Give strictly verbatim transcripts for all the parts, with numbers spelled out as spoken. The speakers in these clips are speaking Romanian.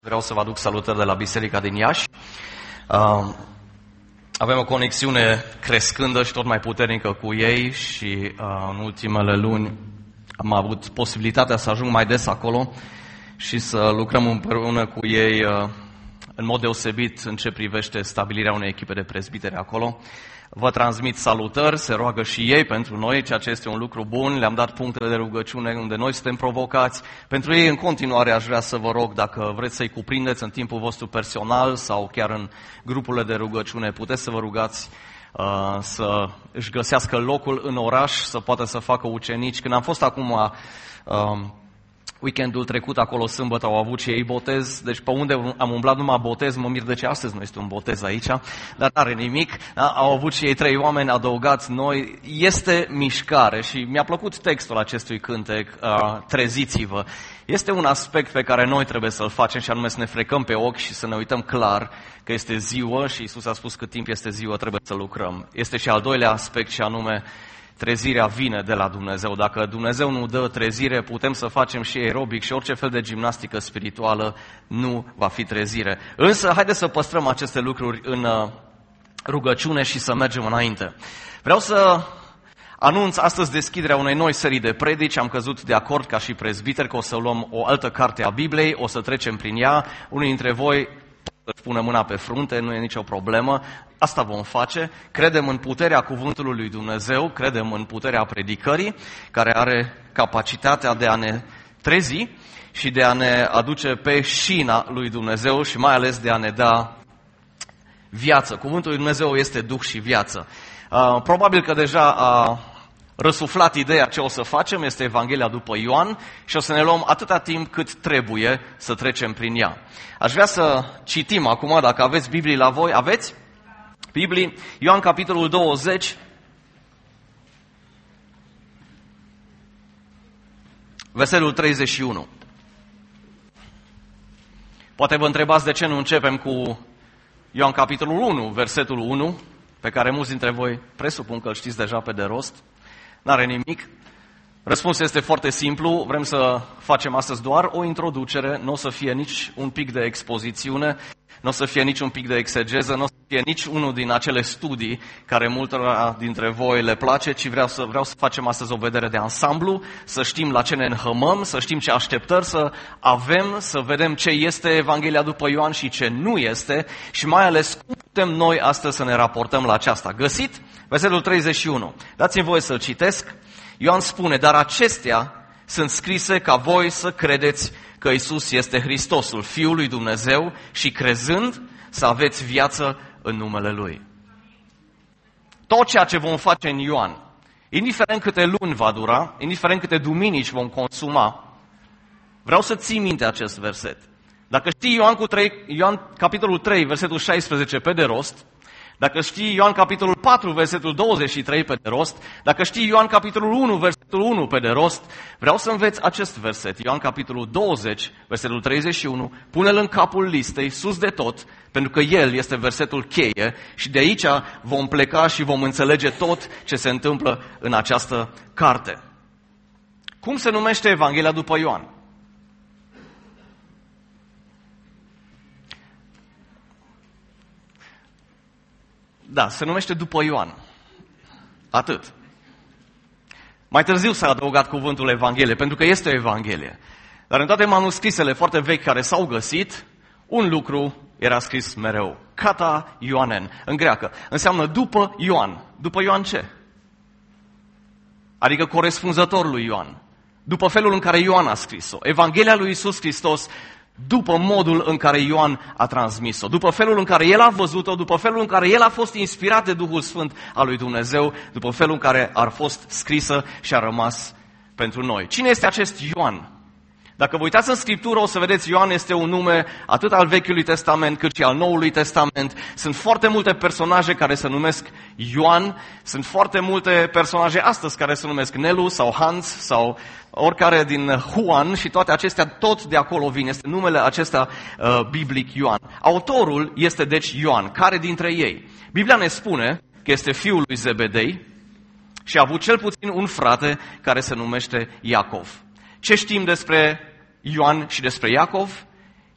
Vreau să vă aduc salutări de la Biserica din Iași. Uh, avem o conexiune crescândă și tot mai puternică cu ei și uh, în ultimele luni am avut posibilitatea să ajung mai des acolo și să lucrăm împreună cu ei uh, în mod deosebit în ce privește stabilirea unei echipe de prezbiteri acolo. Vă transmit salutări, se roagă și ei pentru noi, ceea ce este un lucru bun. Le-am dat punctele de rugăciune unde noi suntem provocați. Pentru ei, în continuare, aș vrea să vă rog, dacă vreți să-i cuprindeți în timpul vostru personal sau chiar în grupurile de rugăciune, puteți să vă rugați uh, să își găsească locul în oraș, să poată să facă ucenici. Când am fost acum... Uh, Weekendul trecut, acolo, sâmbătă, au avut și ei botez, deci pe unde am umblat numai botez, mă mir de ce astăzi nu este un botez aici, dar n-are nimic. Da? Au avut și ei trei oameni adăugați noi. Este mișcare și mi-a plăcut textul acestui cântec, uh, treziți-vă. Este un aspect pe care noi trebuie să-l facem și anume să ne frecăm pe ochi și să ne uităm clar că este ziua și Iisus a spus cât timp este ziua trebuie să lucrăm. Este și al doilea aspect și anume trezirea vine de la Dumnezeu. Dacă Dumnezeu nu dă trezire, putem să facem și aerobic și orice fel de gimnastică spirituală, nu va fi trezire. Însă, haideți să păstrăm aceste lucruri în rugăciune și să mergem înainte. Vreau să anunț astăzi deschiderea unei noi serii de predici. Am căzut de acord ca și prezbiteri că o să luăm o altă carte a Bibliei, o să trecem prin ea. Unii dintre voi să pună mâna pe frunte, nu e nicio problemă. Asta vom face. Credem în puterea cuvântului lui Dumnezeu, credem în puterea predicării, care are capacitatea de a ne trezi și de a ne aduce pe șina lui Dumnezeu și mai ales de a ne da viață. Cuvântul lui Dumnezeu este duh și viață. Uh, probabil că deja a răsuflat ideea ce o să facem, este Evanghelia după Ioan și o să ne luăm atâta timp cât trebuie să trecem prin ea. Aș vrea să citim acum, dacă aveți Biblii la voi, aveți? Biblii, Ioan capitolul douăzeci, versetul treizeci și unu. Poate vă întrebați de ce nu începem cu Ioan capitolul unu, versetul unu, pe care mulți dintre voi presupun că îl știți deja pe de rost. N-are nimic. Răspunsul este foarte simplu. Vrem să facem astăzi doar o introducere, nu o să fie nici un pic de expozițiune, nu o să fie nici un pic de exegeză, nu o să fie nici unul din acele studii care multora dintre voi le place, ci vreau să, vreau să facem astăzi o vedere de ansamblu, să știm la ce ne înhămăm, să știm ce așteptări să avem, să vedem ce este Evanghelia după Ioan și ce nu este și mai ales cum putem noi astăzi să ne raportăm la aceasta. Găsit? Versetul treizeci și unu. Dați-mi voie să-l citesc. Ioan spune, dar acestea sunt scrise ca voi să credeți că Iisus este Hristosul, Fiul lui Dumnezeu și crezând să aveți viață în numele Lui. Tot ceea ce vom face în Ioan, indiferent câte luni va dura, indiferent câte duminici vom consuma, vreau să ții minte acest verset. Dacă știi Ioan, cu trei, Ioan capitolul trei, versetul șaisprezece pe de rost, dacă știi Ioan capitolul patru, versetul douăzeci și trei pe de rost, dacă știi Ioan capitolul unu, versetul unu pe de rost, vreau să înveți acest verset, Ioan capitolul douăzeci, versetul treizeci și unu, pune-l în capul listei, sus de tot, pentru că el este versetul cheie și de aici vom pleca și vom înțelege tot ce se întâmplă în această carte. Cum se numește Evanghelia după Ioan? Da, se numește după Ioan. Atât. Mai târziu s-a adăugat cuvântul Evanghelie, pentru că este o Evanghelie. Dar în toate manuscrisele foarte vechi care s-au găsit, un lucru era scris mereu. Kata Ioanen, în greacă. Înseamnă după Ioan. După Ioan ce? Adică corespunzător lui Ioan. După felul în care Ioan a scris-o. Evanghelia lui Iisus Hristos după modul în care Ioan a transmis-o, după felul în care el a văzut-o, după felul în care el a fost inspirat de Duhul Sfânt al lui Dumnezeu, după felul în care a fost scrisă și a rămas pentru noi. Cine este acest Ioan? Dacă vă uitați în Scriptură, o să vedeți, Ioan este un nume atât al Vechiului Testament cât și al Noului Testament. Sunt foarte multe personaje care se numesc Ioan, sunt foarte multe personaje astăzi care se numesc Nelu sau Hans sau oricare din Juan și toate acestea tot de acolo vin. Este numele acesta uh, biblic Ioan. Autorul este deci Ioan. Care dintre ei? Biblia ne spune că este fiul lui Zebedei și a avut cel puțin un frate care se numește Iacov. Ce știm despre Ioan și despre Iacov?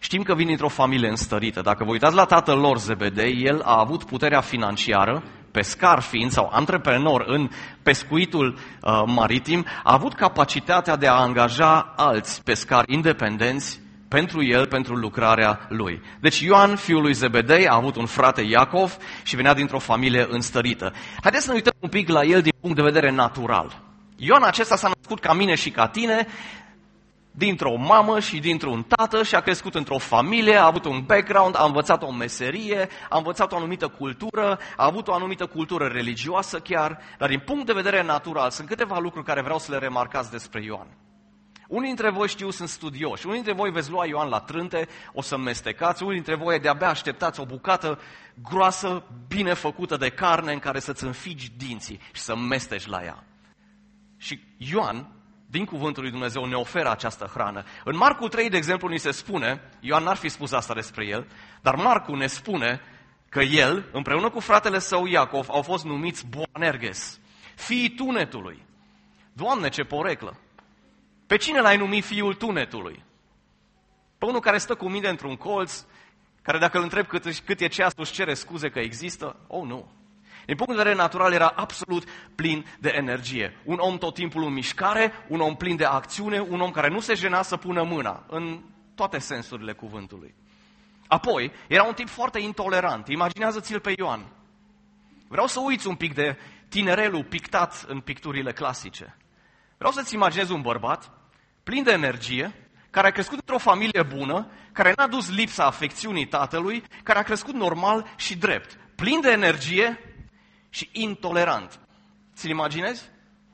Știm că vin dintr-o familie înstărită. Dacă vă uitați la tatăl lor, Zebedei, el a avut puterea financiară, pescar fiind sau antreprenor în pescuitul uh, maritim, a avut capacitatea de a angaja alți pescari independenți pentru el, pentru lucrarea lui. Deci Ioan, fiul lui Zebedei, a avut un frate Iacov și venea dintr-o familie înstărită. Haideți să ne uităm un pic la el din punct de vedere natural. Ioan acesta s-a născut ca mine și ca tine, dintr-o mamă și dintr-un tată și a crescut într-o familie, a avut un background, a învățat o meserie, a învățat o anumită cultură, a avut o anumită cultură religioasă chiar, dar din punct de vedere natural sunt câteva lucruri care vreau să le remarcați despre Ioan. Unii dintre voi știu, sunt studioși, unii dintre voi veți lua Ioan la trânte, o să mestecați, unii dintre voi de-abia așteptați o bucată groasă, bine făcută de carne în care să-ți înfigi dinții și să mesteci la ea. Și Ioan, din cuvântul lui Dumnezeu, ne oferă această hrană. În Marcu trei, de exemplu, ni se spune, Ioan n-ar fi spus asta despre el, dar Marcu ne spune că el, împreună cu fratele său Iacov, au fost numiți Boanerges, fiii tunetului. Doamne, ce poreclă! Pe cine l-ai numit fiul tunetului? Pe unul care stă cu mine într-un colț, care dacă îl întreb cât, cât e ceasul, își cere scuze că există? Oh, nu! Din punct de vedere natural era absolut plin de energie. Un om tot timpul în mișcare, un om plin de acțiune, un om care nu se jena să pună mâna, în toate sensurile cuvântului. Apoi, era un tip foarte intolerant. Imaginează-ți-l pe Ioan. Vreau să uiți un pic de tinerelul pictat în picturile clasice. Vreau să-ți imaginezi un bărbat plin de energie, care a crescut într-o familie bună, care n-a dus lipsa afecțiunii tatălui, care a crescut normal și drept. Plin de energie și intolerant. Ți-l imaginezi?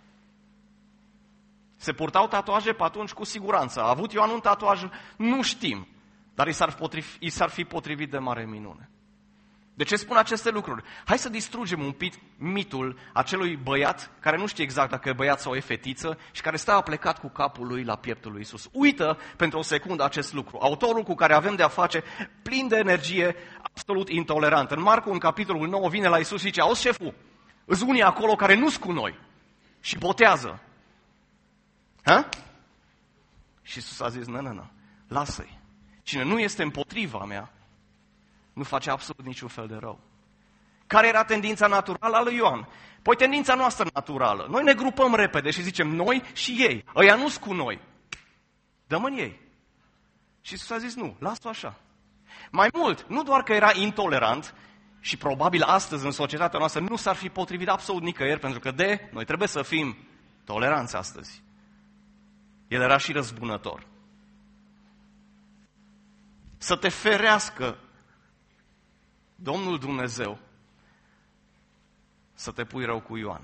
Se purtau tatuaje pe atunci cu siguranță. A avut Ioan un tatuaj? Nu știm. Dar i s-ar, potrivi, i s-ar fi potrivit de mare minune. De ce spun aceste lucruri? Hai să distrugem un pic mitul acelui băiat care nu știe exact dacă e băiat sau e fetiță și care stă aplecat cu capul lui la pieptul lui Iisus. Uită pentru o secundă acest lucru. Autorul cu care avem de-a face, plin de energie, absolut intolerant. În Marcu, în capitolul nouă, vine la Iisus și zice: auzi, șeful, îs unii acolo care nu-s cu noi și botează. Ha? Și Iisus a zis: nu, nu, nu, lasă-i. Cine nu este împotriva mea, nu face absolut niciun fel de rău. Care era tendința naturală a lui Ioan? Păi tendința noastră naturală. Noi ne grupăm repede și zicem noi și ei. Ăia nu-s cu noi. Dăm în ei. Și Iisus a zis: nu, lasă-o așa. Mai mult, nu doar că era intolerant și probabil astăzi în societatea noastră nu s-ar fi potrivit absolut nicăieri, pentru că de, noi trebuie să fim toleranți astăzi. El era și răzbunător. Să te ferească Domnul Dumnezeu să te pui rău cu Ioan.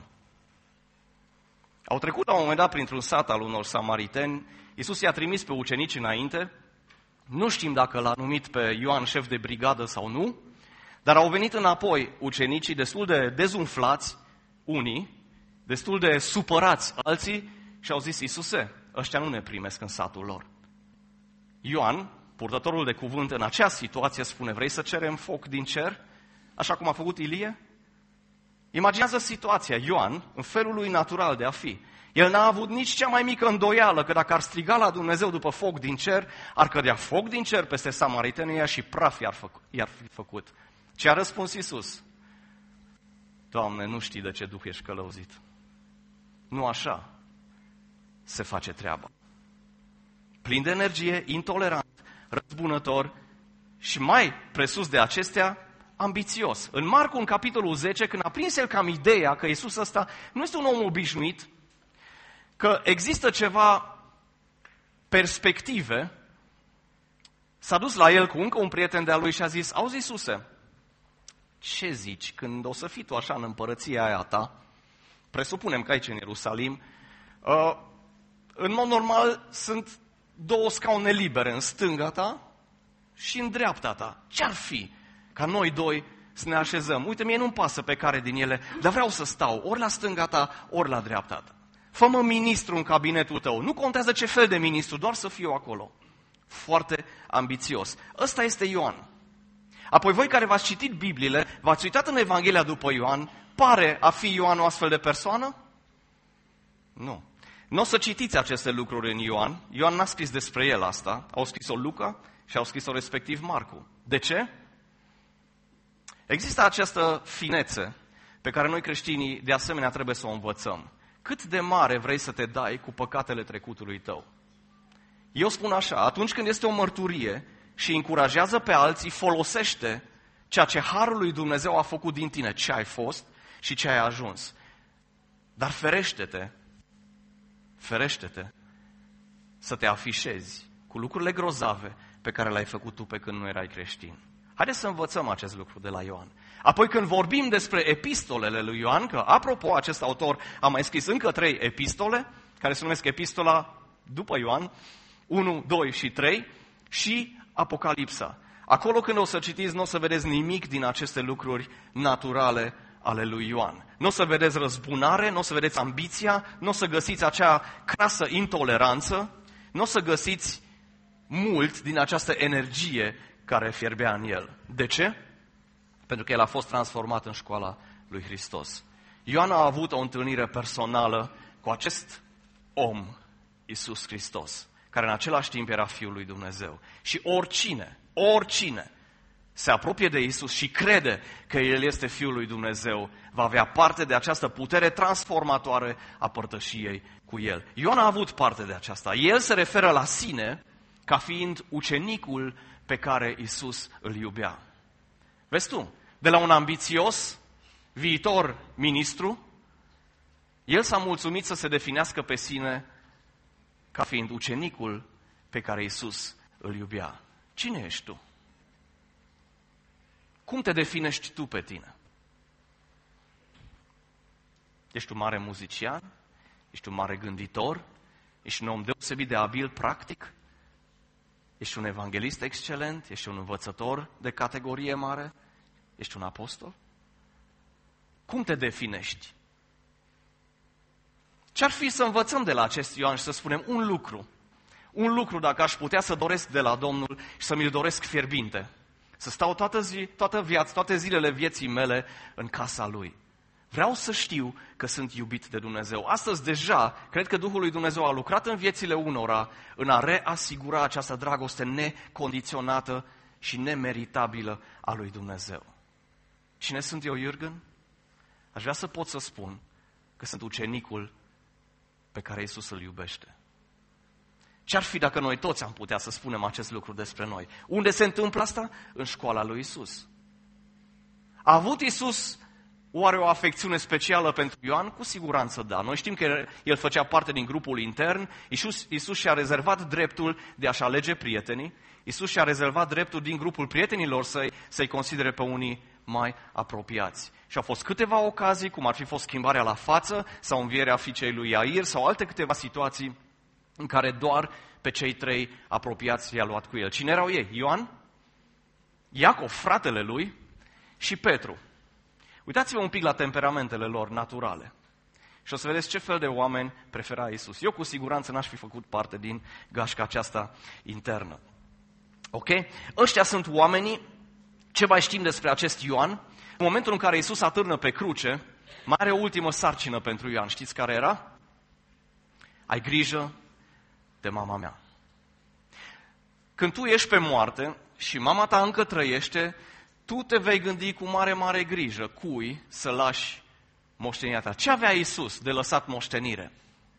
Au trecut la un moment dat printr-un sat al unor samariteni. Iisus i-a trimis pe ucenici înainte. Nu știm dacă l-a numit pe Ioan șef de brigadă sau nu, dar au venit înapoi ucenicii destul de dezumflați, unii, destul de supărați alții, și au zis: Iisuse, ăștia nu ne primesc în satul lor. Ioan, purtătorul de cuvânt, în acea situație spune: vrei să cerem foc din cer, așa cum a făcut Ilie? Imaginează situația. Ioan, în felul lui natural de a fi, el n-a avut nici cea mai mică îndoială că dacă ar striga la Dumnezeu după foc din cer, ar cădea foc din cer peste samaritenii și praf i-ar, făcut, i-ar fi făcut. Ce a răspuns Iisus? Doamne, nu știi de ce duh ești călăuzit. Nu așa se face treaba. Plin de energie, intolerant, răzbunător și mai presus de acestea, ambițios. În Marcu, în capitolul zece, când a prins el cam ideea că Iisus ăsta nu este un om obișnuit, că există ceva perspective, s-a dus la el cu încă un prieten de-a lui și a zis: auzi, Iisuse, ce zici când o să fii tu așa în împărăția aia ta, presupunem că aici în Ierusalim, uh, în mod normal sunt două scaune libere, în stânga ta și în dreapta ta. Ce-ar fi ca noi doi să ne așezăm? Uite, mie nu-mi pasă pe care din ele, dar vreau să stau ori la stânga ta, ori la dreapta ta. Fă-mă ministru în cabinetul tău. Nu contează ce fel de ministru, doar să fiu acolo. Foarte ambițios. Ăsta este Ioan. Apoi voi care v-ați citit Bibliile, v-ați uitat în Evanghelia după Ioan, pare a fi Ioan o astfel de persoană? Nu. Nu o să citiți aceste lucruri în Ioan. Ioan n-a scris despre el asta. Au scris-o Luca și au scris-o respectiv Marcu. De ce? Există această finețe pe care noi creștinii de asemenea trebuie să o învățăm. Cât de mare vrei să te dai cu păcatele trecutului tău? Eu spun așa, atunci când este o mărturie și încurajează pe alții, folosește ceea ce Harul lui Dumnezeu a făcut din tine, ce ai fost și ce ai ajuns. Dar ferește-te, ferește-te să te afișezi cu lucrurile grozave pe care le-ai făcut tu pe când nu erai creștin. Haideți să învățăm acest lucru de la Ioan. Apoi când vorbim despre epistolele lui Ioan, că apropo, acest autor a mai scris încă trei epistole, care se numesc epistola după Ioan, unu, doi și trei, și Apocalipsa. Acolo când o să citiți, nu o să vedeți nimic din aceste lucruri naturale ale lui Ioan. Nu o să vedeți răzbunare, nu o să vedeți ambiția, nu o să găsiți acea crasă intoleranță, nu o să găsiți mult din această energie care fierbea în el. De ce? Pentru că el a fost transformat în școala lui Hristos. Ioan a avut o întâlnire personală cu acest om, Iisus Hristos, care în același timp era Fiul lui Dumnezeu. Și oricine, oricine se apropie de Iisus și crede că El este Fiul lui Dumnezeu, va avea parte de această putere transformatoare a părtășiei cu El. Ioan a avut parte de aceasta. El se referă la sine ca fiind ucenicul pe care Iisus îl iubea. Vezi tu, de la un ambițios viitor ministru, el s-a mulțumit să se definească pe sine ca fiind ucenicul pe care Iisus îl iubea. Cine ești tu? Cum te definești tu pe tine? Ești un mare muzician? Ești un mare gânditor? Ești un om deosebit de abil, practic? Ești un evanghelist excelent? Ești un învățător de categorie mare? Ești un apostol? Cum te definești? Ce-ar fi să învățăm de la acest Ioan și să spunem un lucru? Un lucru, dacă aș putea să doresc de la Domnul și să mi-l doresc fierbinte. Să stau toată, zi, toată viața, toate zilele vieții mele în casa Lui. Vreau să știu că sunt iubit de Dumnezeu. Astăzi deja, cred că Duhul lui Dumnezeu a lucrat în viețile unora în a reasigura această dragoste necondiționată și nemeritabilă a lui Dumnezeu. Cine sunt eu, Jürgen? Aș vrea să pot să spun că sunt ucenicul pe care Iisus îl iubește. Ce-ar fi dacă noi toți am putea să spunem acest lucru despre noi? Unde se întâmplă asta? În școala lui Iisus. A avut Iisus oare o afecțiune specială pentru Ioan? Cu siguranță da. Noi știm că el făcea parte din grupul intern. Iisus, Iisus și-a rezervat dreptul de a-și alege prietenii. Iisus și-a rezervat dreptul din grupul prietenilor săi să-i considere pe unii mai apropiați. Și au fost câteva ocazii, cum ar fi fost schimbarea la față sau învierea fiicei lui Iair sau alte câteva situații în care doar pe cei trei apropiați i-a luat cu el. Cine erau ei? Ioan, Iacov, fratele lui, și Petru. Uitați-vă un pic la temperamentele lor naturale și o să vedeți ce fel de oameni prefera Iisus. Eu cu siguranță n-aș fi făcut parte din gașca aceasta internă. Ok? Ăștia sunt oamenii. Ce mai știm despre acest Ioan? În momentul în care Iisus atârnă pe cruce, mai are o ultimă sarcină pentru Ioan. Știți care era? Ai grijă de mama mea. Când tu ești pe moarte și mama ta încă trăiește, tu te vei gândi cu mare, mare grijă cui să lași moștenirea ta. Ce avea Iisus de lăsat moștenire?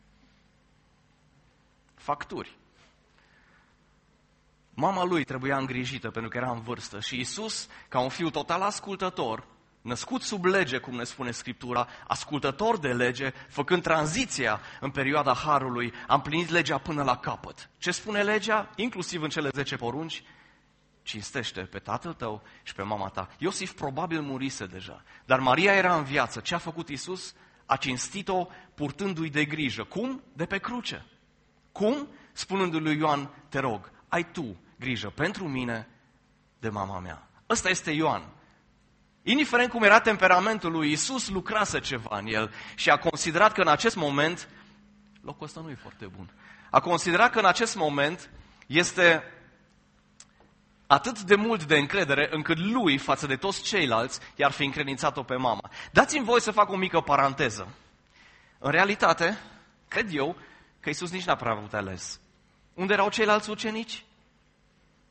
Facturi. Mama lui trebuia îngrijită pentru că era în vârstă și Iisus, ca un fiu total ascultător, născut sub lege, cum ne spune Scriptura, ascultător de lege, făcând tranziția în perioada Harului, a împlinit legea până la capăt. Ce spune legea? Inclusiv în cele zece porunci? Cinstește pe tatăl tău și pe mama ta. Iosif probabil murise deja, dar Maria era în viață. Ce a făcut Iisus? A cinstit-o purtându-i de grijă. Cum? De pe cruce. Cum? Spunându-i lui Ioan, te rog, ai tu grijă pentru mine de mama mea. Ăsta este Ioan. Indiferent cum era temperamentul lui, Iisus lucrase ceva în el și a considerat că în acest moment, locul ăsta nu e foarte bun, a considerat că în acest moment este atât de mult de încredere încât lui, față de toți ceilalți, i-ar fi încredințat-o pe mama. Dați-mi voie să fac o mică paranteză. În realitate, cred eu că Iisus nici n-a prea avut ales. Unde erau ceilalți ucenici?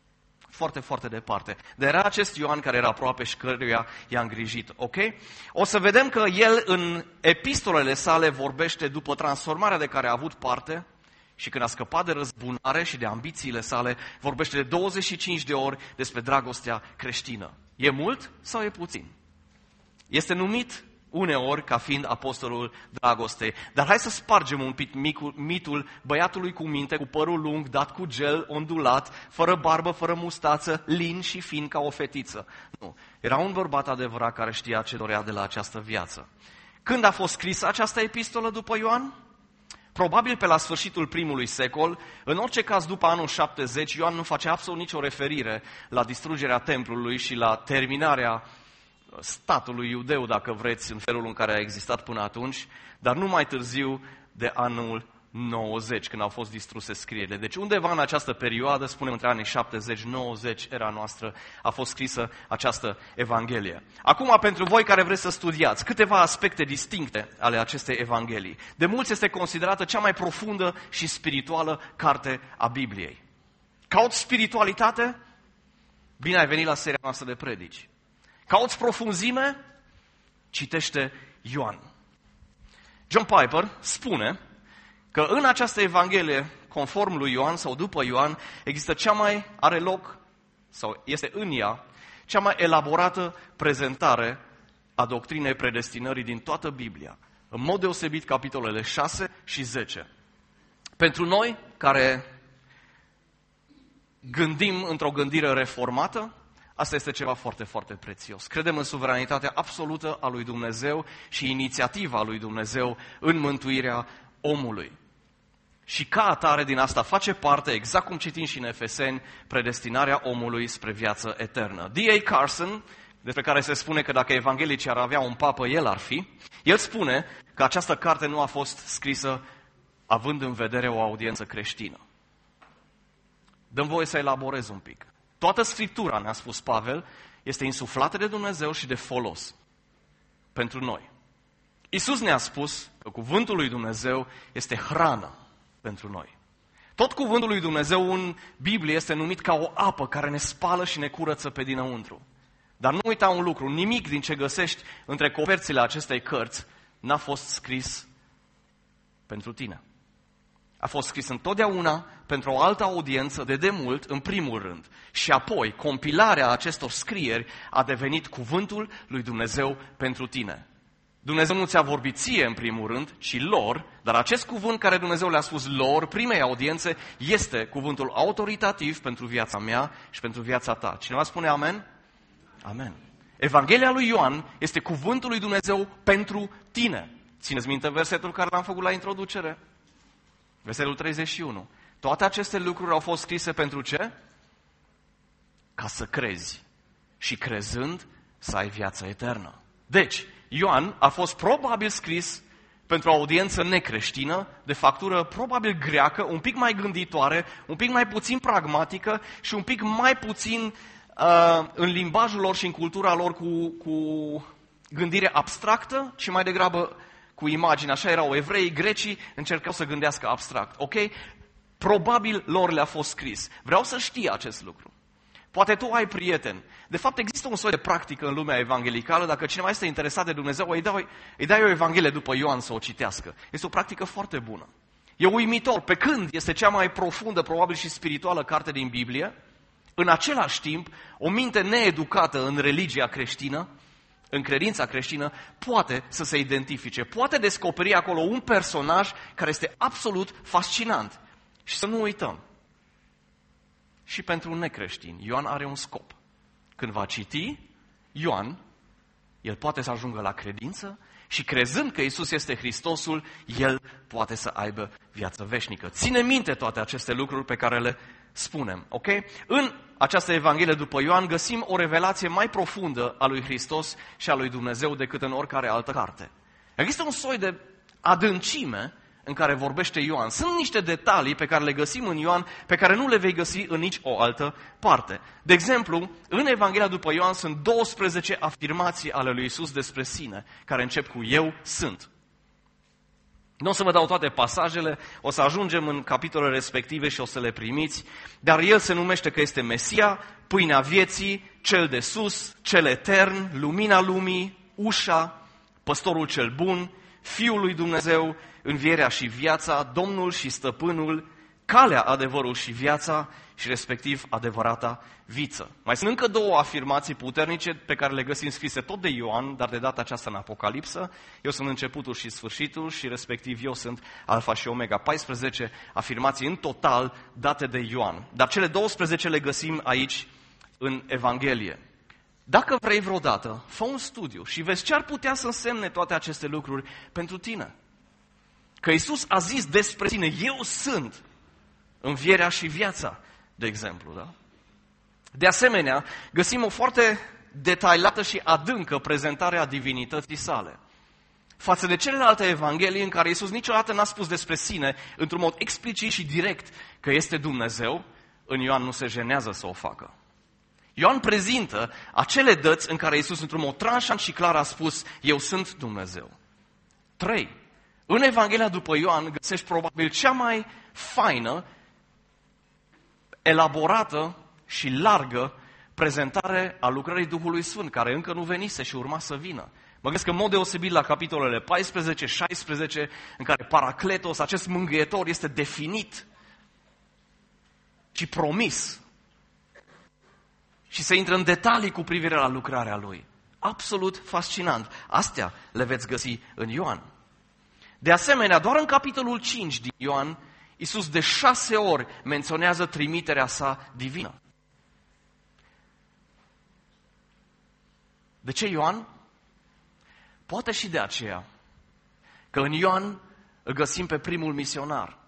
foarte, foarte departe. Dar era acest Ioan care era aproape și căruia i-a îngrijit. Ok? O să vedem că el în epistolele sale vorbește după transformarea de care a avut parte și când a scăpat de răzbunare și de ambițiile sale, vorbește de douăzeci și cinci de ori despre dragostea creștină. E mult sau e puțin? Este numit uneori ca fiind apostolul dragostei. Dar hai să spargem un pic micul, mitul băiatului cu minte, cu părul lung, dat cu gel, ondulat, fără barbă, fără mustață, lin și fin ca o fetiță. Nu. Era un bărbat adevărat care știa ce dorea de la această viață. Când a fost scrisă această epistolă după Ioan? Probabil pe la sfârșitul primului secol, în orice caz după anul șaptezeci, Ioan nu face absolut nicio referire la distrugerea templului și la terminarea statului iudeu, dacă vreți, în felul în care a existat până atunci, dar nu mai târziu de anul nouăzeci, când au fost distruse scrierile. Deci undeva în această perioadă, spunem între anii șaptezeci nouăzeci, era noastră, a fost scrisă această Evanghelie. Acum, pentru voi care vreți să studiați câteva aspecte distincte ale acestei Evanghelii. De mulți este considerată cea mai profundă și spirituală carte a Bibliei. Cauți spiritualitate? Bine ai venit la seria noastră de predici. Cauți profunzime? Citește Ioan. John Piper spune că în această Evanghelie, conform lui Ioan sau după Ioan, există cea mai, are loc, sau este în ea, cea mai elaborată prezentare a doctrinei predestinării din toată Biblia. În mod deosebit capitolele șase și zece. Pentru noi, care gândim într-o gândire reformată, asta este ceva foarte, foarte prețios. Credem în suveranitatea absolută a lui Dumnezeu și inițiativa lui Dumnezeu în mântuirea omului. Și ca atare din asta face parte, exact cum citim și în Efeseni, predestinarea omului spre viață eternă. D A Carson, despre care se spune că dacă evanghelicii ar avea un papă, el ar fi, el spune că această carte nu a fost scrisă având în vedere o audiență creștină. Dăm voie să elaborez un pic. Toată Scriptura, ne-a spus Pavel, este insuflată de Dumnezeu și de folos pentru noi. Iisus ne-a spus că cuvântul lui Dumnezeu este hrană pentru noi. Tot cuvântul lui Dumnezeu în Biblie este numit ca o apă care ne spală și ne curăță pe dinăuntru. Dar nu uita un lucru, nimic din ce găsești între coperțile acestei cărți n-a fost scris pentru tine. A fost scris întotdeauna pentru o altă audiență de demult, în primul rând. Și apoi, compilarea acestor scrieri a devenit cuvântul lui Dumnezeu pentru tine. Dumnezeu nu ți-a vorbit ție în primul rând, ci lor, dar acest cuvânt care Dumnezeu le-a spus lor, primei audiențe, este cuvântul autoritativ pentru viața mea și pentru viața ta. Cineva spune amen? Amen. Evanghelia lui Ioan este cuvântul lui Dumnezeu pentru tine. Țineți minte versetul care l-am făcut la introducere? Versetul treizeci și unu. Toate aceste lucruri au fost scrise pentru ce? Ca să crezi. Și crezând să ai viața eternă. Deci, Ioan a fost probabil scris pentru o audiență necreștină, de factură probabil greacă, un pic mai gânditoare, un pic mai puțin pragmatică și un pic mai puțin uh, în limbajul lor și în cultura lor cu, cu gândire abstractă, ci mai degrabă cu imagine. Așa erau evreii, grecii, încercau să gândească abstract. Ok? Probabil lor le-a fost scris. Vreau să știi acest lucru. Poate tu ai prieteni. De fapt, există un soi de practică în lumea evanghelicală. Dacă cineva este interesat de Dumnezeu, îi dai, îi dai o evanghelie după Ioan să o citească. Este o practică foarte bună. E uimitor. Pe când este cea mai profundă, probabil și spirituală carte din Biblie, în același timp, o minte needucată în religia creștină, în credința creștină, poate să se identifice, poate descoperi acolo un personaj care este absolut fascinant. Și să nu uităm, și pentru un necreștin, Ioan are un scop. Când va citi Ioan, el poate să ajungă la credință și crezând că Iisus este Hristosul, el poate să aibă viață veșnică. Ține minte toate aceste lucruri pe care le spunem, ok? În această Evanghelie după Ioan găsim o revelație mai profundă a lui Hristos și a lui Dumnezeu decât în oricare altă carte. Există un soi de adâncime în care vorbește Ioan. Sunt niște detalii pe care le găsim în Ioan, pe care nu le vei găsi în nici o altă parte. De exemplu, în Evanghelia după Ioan sunt douăsprezece afirmații ale lui Iisus despre sine, care încep cu eu sunt. Nu o să vă dau toate pasajele, o să ajungem în capitolele respective și o să le primiți, dar el se numește că este Mesia, pâinea vieții, cel de sus, cel etern, lumina lumii, ușa, păstorul cel bun, Fiul lui Dumnezeu, învierea și viața, Domnul și Stăpânul, calea, adevărul și viața și respectiv adevărata viță. Mai sunt încă două afirmații puternice pe care le găsim scrise tot de Ioan, dar de data aceasta în Apocalipsă. Eu sunt începutul și sfârșitul și respectiv eu sunt Alfa și Omega. paisprezece afirmații în total date de Ioan. Dar cele douăsprezece le găsim aici în Evanghelie. Dacă vrei vreodată, fă un studiu și vezi ce ar putea să însemne toate aceste lucruri pentru tine. Că Iisus a zis despre sine, eu sunt învierea și viața, de exemplu. Da? De asemenea, găsim o foarte detaliată și adâncă prezentare a divinității sale. Față de celelalte evanghelii în care Iisus niciodată n-a spus despre sine într-un mod explicit și direct că este Dumnezeu, în Ioan nu se jenează să o facă. Ioan prezintă acele dăți în care Iisus într-un mod tranșant și clar a spus, eu sunt Dumnezeu. Trei. În Evanghelia după Ioan găsești probabil cea mai faină, elaborată și largă prezentare a lucrării Duhului Sfânt, care încă nu venise și urma să vină. Mă gândesc că în mod deosebit la capitolele paisprezece șaisprezece, în care Paracletos, acest mângâietor, este definit și promis. Și se intră în detalii cu privire la lucrarea lui. Absolut fascinant. Astea le veți găsi în Ioan. De asemenea, doar în capitolul cinci din Ioan, Iisus de șase ori menționează trimiterea sa divină. De ce Ioan? Poate și de aceea că în Ioan îl găsim pe primul misionar.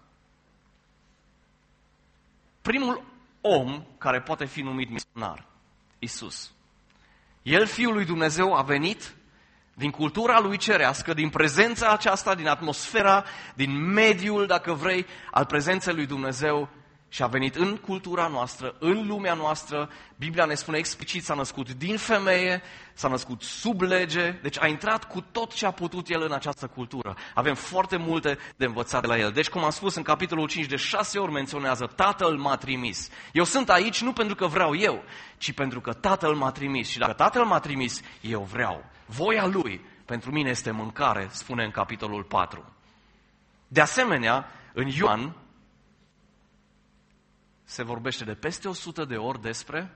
Primul om care poate fi numit misionar, Iisus. El, Fiul lui Dumnezeu, a venit din cultura lui cerească, din prezența aceasta, din atmosfera, din mediul, dacă vrei, al prezenței lui Dumnezeu și a venit în cultura noastră, în lumea noastră. Biblia ne spune explicit, s-a născut din femeie, s-a născut sub lege, deci a intrat cu tot ce a putut el în această cultură. Avem foarte multe de învățat de la el. Deci, cum am spus, în capitolul cinci de șase ori menționează, Tatăl m-a trimis. Eu sunt aici nu pentru că vreau eu, ci pentru că Tatăl m-a trimis. Și dacă Tatăl m-a trimis, eu vreau. Voia Lui pentru mine este mâncare, spune în capitolul patru. De asemenea, în Ioan se vorbește de peste o sută de ori despre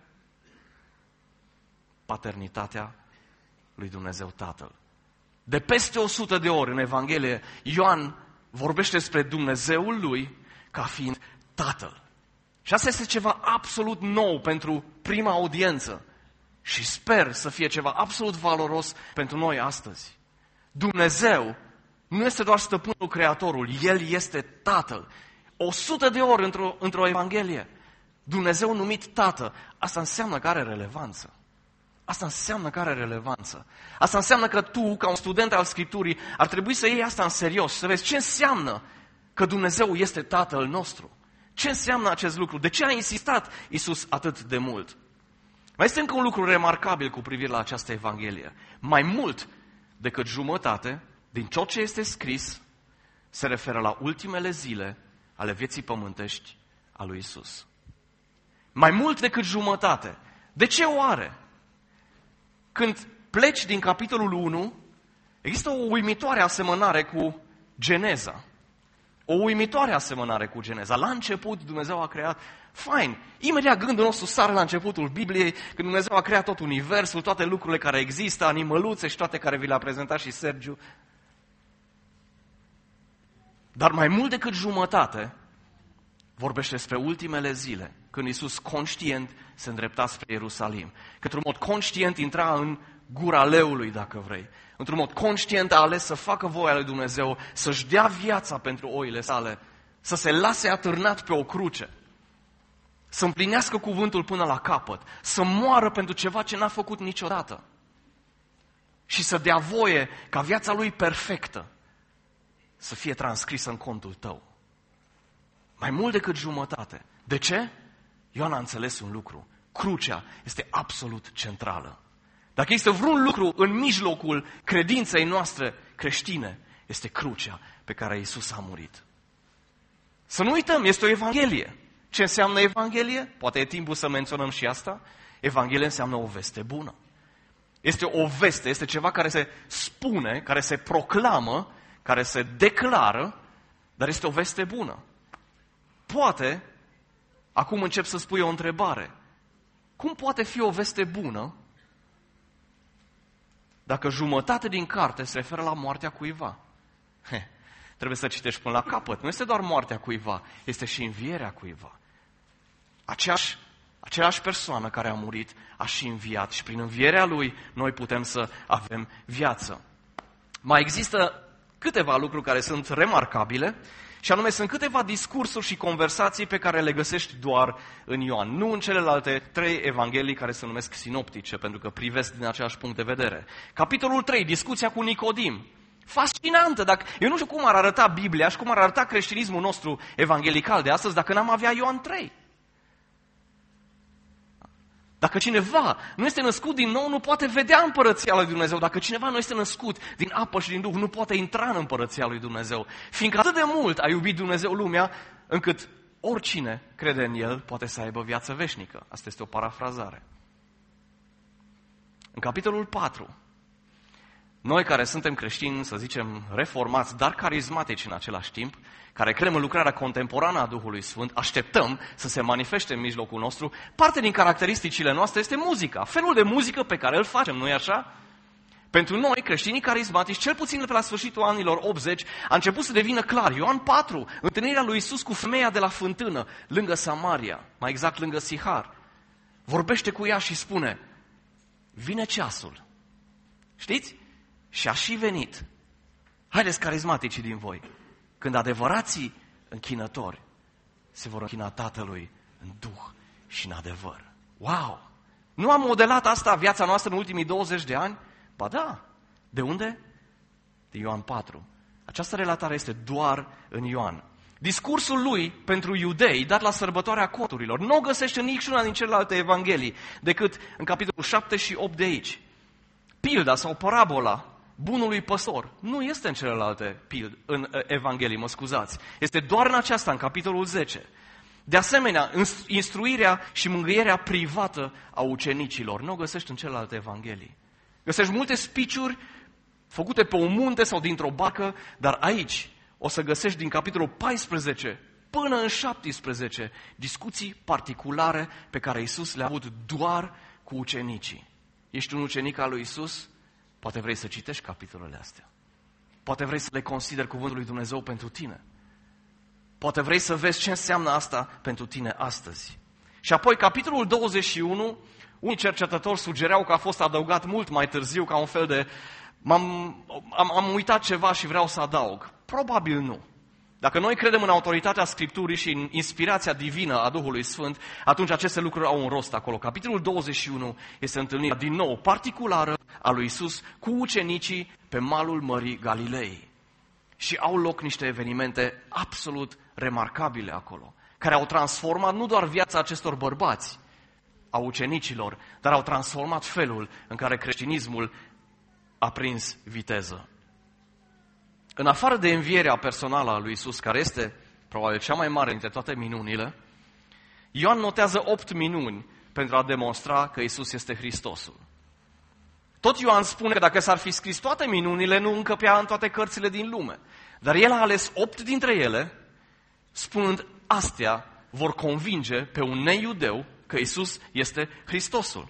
paternitatea lui Dumnezeu Tatăl. De peste o sută de ori în Evanghelie, Ioan vorbește despre Dumnezeul lui ca fiind Tatăl. Și asta este ceva absolut nou pentru prima audiență. Și sper să fie ceva absolut valoros pentru noi astăzi. Dumnezeu nu este doar stăpânul Creatorul, El este Tatăl. O sută de ori într-o, într-o Evanghelie. Dumnezeu numit Tată. Asta înseamnă că are relevanță. Asta înseamnă că are relevanță. Asta înseamnă că tu, ca un student al Scripturii, ar trebui să iei asta în serios, să vezi ce înseamnă că Dumnezeu este Tatăl nostru. Ce înseamnă acest lucru? De ce a insistat Iisus atât de mult? Mai este încă un lucru remarcabil cu privire la această Evanghelie. Mai mult decât jumătate din tot ce este scris se referă la ultimele zile ale vieții pământești a lui Iisus. Mai mult decât jumătate. De ce oare? Când pleci din capitolul unu, există o uimitoare asemănare cu Geneza. O uimitoare asemănare cu Geneza. La început Dumnezeu a creat, fain, imediat gândul nostru sare la începutul Bibliei, când Dumnezeu a creat tot universul, toate lucrurile care există, animăluțe și toate care vi le-a prezentat și Sergiu. Dar mai mult decât jumătate vorbește despre ultimele zile, când Iisus conștient se îndrepta spre Ierusalim. Că într-un mod conștient intra în gura leului, dacă vrei. Într-un mod conștient a ales să facă voia lui Dumnezeu, să-și dea viața pentru oile sale, să se lase atârnat pe o cruce, să împlinească cuvântul până la capăt, să moară pentru ceva ce n-a făcut niciodată și să dea voie ca viața lui perfectă să fie transcrisă în contul tău. Mai mult decât jumătate. De ce? Ioan a înțeles un lucru. Crucea este absolut centrală. Dacă există vreun lucru în mijlocul credinței noastre creștine, este crucea pe care Iisus a murit. Să nu uităm, este o Evanghelie. Ce înseamnă Evanghelie? Poate e timpul să menționăm și asta. Evanghelie înseamnă o veste bună. Este o veste, este ceva care se spune, care se proclamă, care se declară, dar este o veste bună. Poate, acum încep să spui o întrebare. Cum poate fi o veste bună dacă jumătate din carte se referă la moartea cuiva? He, trebuie să citești până la capăt. Nu este doar moartea cuiva, este și învierea cuiva. Aceeași, aceeași persoană care a murit a și înviat și prin învierea lui noi putem să avem viață. Mai există câteva lucruri care sunt remarcabile și anume sunt câteva discursuri și conversații pe care le găsești doar în Ioan, nu în celelalte trei evanghelii care se numesc sinoptice, pentru că privesc din același punct de vedere. Capitolul trei, discuția cu Nicodim. Fascinantă! Dacă, eu nu știu cum ar arăta Biblia și cum ar arăta creștinismul nostru evanghelical de astăzi dacă n-am avea Ioan trei. Dacă cineva nu este născut din nou, nu poate vedea împărăția lui Dumnezeu. Dacă cineva nu este născut din apă și din Duh, nu poate intra în împărăția lui Dumnezeu. Fiindcă atât de mult a iubit Dumnezeu lumea, încât oricine crede în El poate să aibă viață veșnică. Asta este o parafrazare. În capitolul patru, noi care suntem creștini, să zicem, reformați, dar carismatici în același timp, care credem în lucrarea contemporană a Duhului Sfânt, așteptăm să se manifeste în mijlocul nostru, parte din caracteristicile noastre este muzica, felul de muzică pe care îl facem, nu-i așa? Pentru noi, creștinii carismatici, cel puțin de pe la sfârșitul anilor optzeci, a început să devină clar. Ioan patru, întâlnirea lui Iisus cu femeia de la fântână, lângă Samaria, mai exact lângă Sihar, vorbește cu ea și spune, vine ceasul. Știți? Și a și venit. Haideți carismaticii din voi. Când adevărații închinători se vor închina Tatălui în Duh și în adevăr. Wow! Nu am modelat asta viața noastră în ultimii douăzeci de ani? Ba da. De unde? De Ioan patru. Această relatare este doar în Ioan. Discursul lui pentru iudei, dat la sărbătoarea coturilor, nu o găsește în niciuna din celelalte evanghelii, decât în capitolul șapte și opt de aici. Pilda sau parabola bunului păstor nu este în celelalte pild, în evanghelii, mă scuzați. Este doar în aceasta, în capitolul zece. De asemenea, instruirea și mângâierea privată a ucenicilor nu o găsești în celelalte evanghelii. Găsești multe speech-uri făcute pe un munte sau dintr-o barcă, dar aici o să găsești din capitolul paisprezece până în șaptesprezece discuții particulare pe care Iisus le-a avut doar cu ucenicii. Ești un ucenic al lui Iisus? Poate vrei să citești capitolele astea. Poate vrei să le consideri cuvântul lui Dumnezeu pentru tine. Poate vrei să vezi ce înseamnă asta pentru tine astăzi. Și apoi capitolul douăzeci și unu, unii cercetători sugereau că a fost adăugat mult mai târziu ca un fel de m-am, am, am uitat ceva și vreau să adaug. Probabil nu. Dacă noi credem în autoritatea Scripturii și în inspirația divină a Duhului Sfânt, atunci aceste lucruri au un rost acolo. Capitolul douăzeci și unu este întâlnirea din nou particulară a lui Iisus cu ucenicii pe malul Mării Galilei. Și au loc niște evenimente absolut remarcabile acolo, care au transformat nu doar viața acestor bărbați, a ucenicilor, dar au transformat felul în care creștinismul a prins viteză. În afară de învierea personală a lui Iisus, care este probabil cea mai mare dintre toate minunile, Ioan notează opt minuni pentru a demonstra că Iisus este Hristosul. Tot Ioan spune că dacă s-ar fi scris toate minunile, nu încăpea în toate cărțile din lume. Dar el a ales opt dintre ele, spunând astea vor convinge pe un neiudeu că Iisus este Hristosul.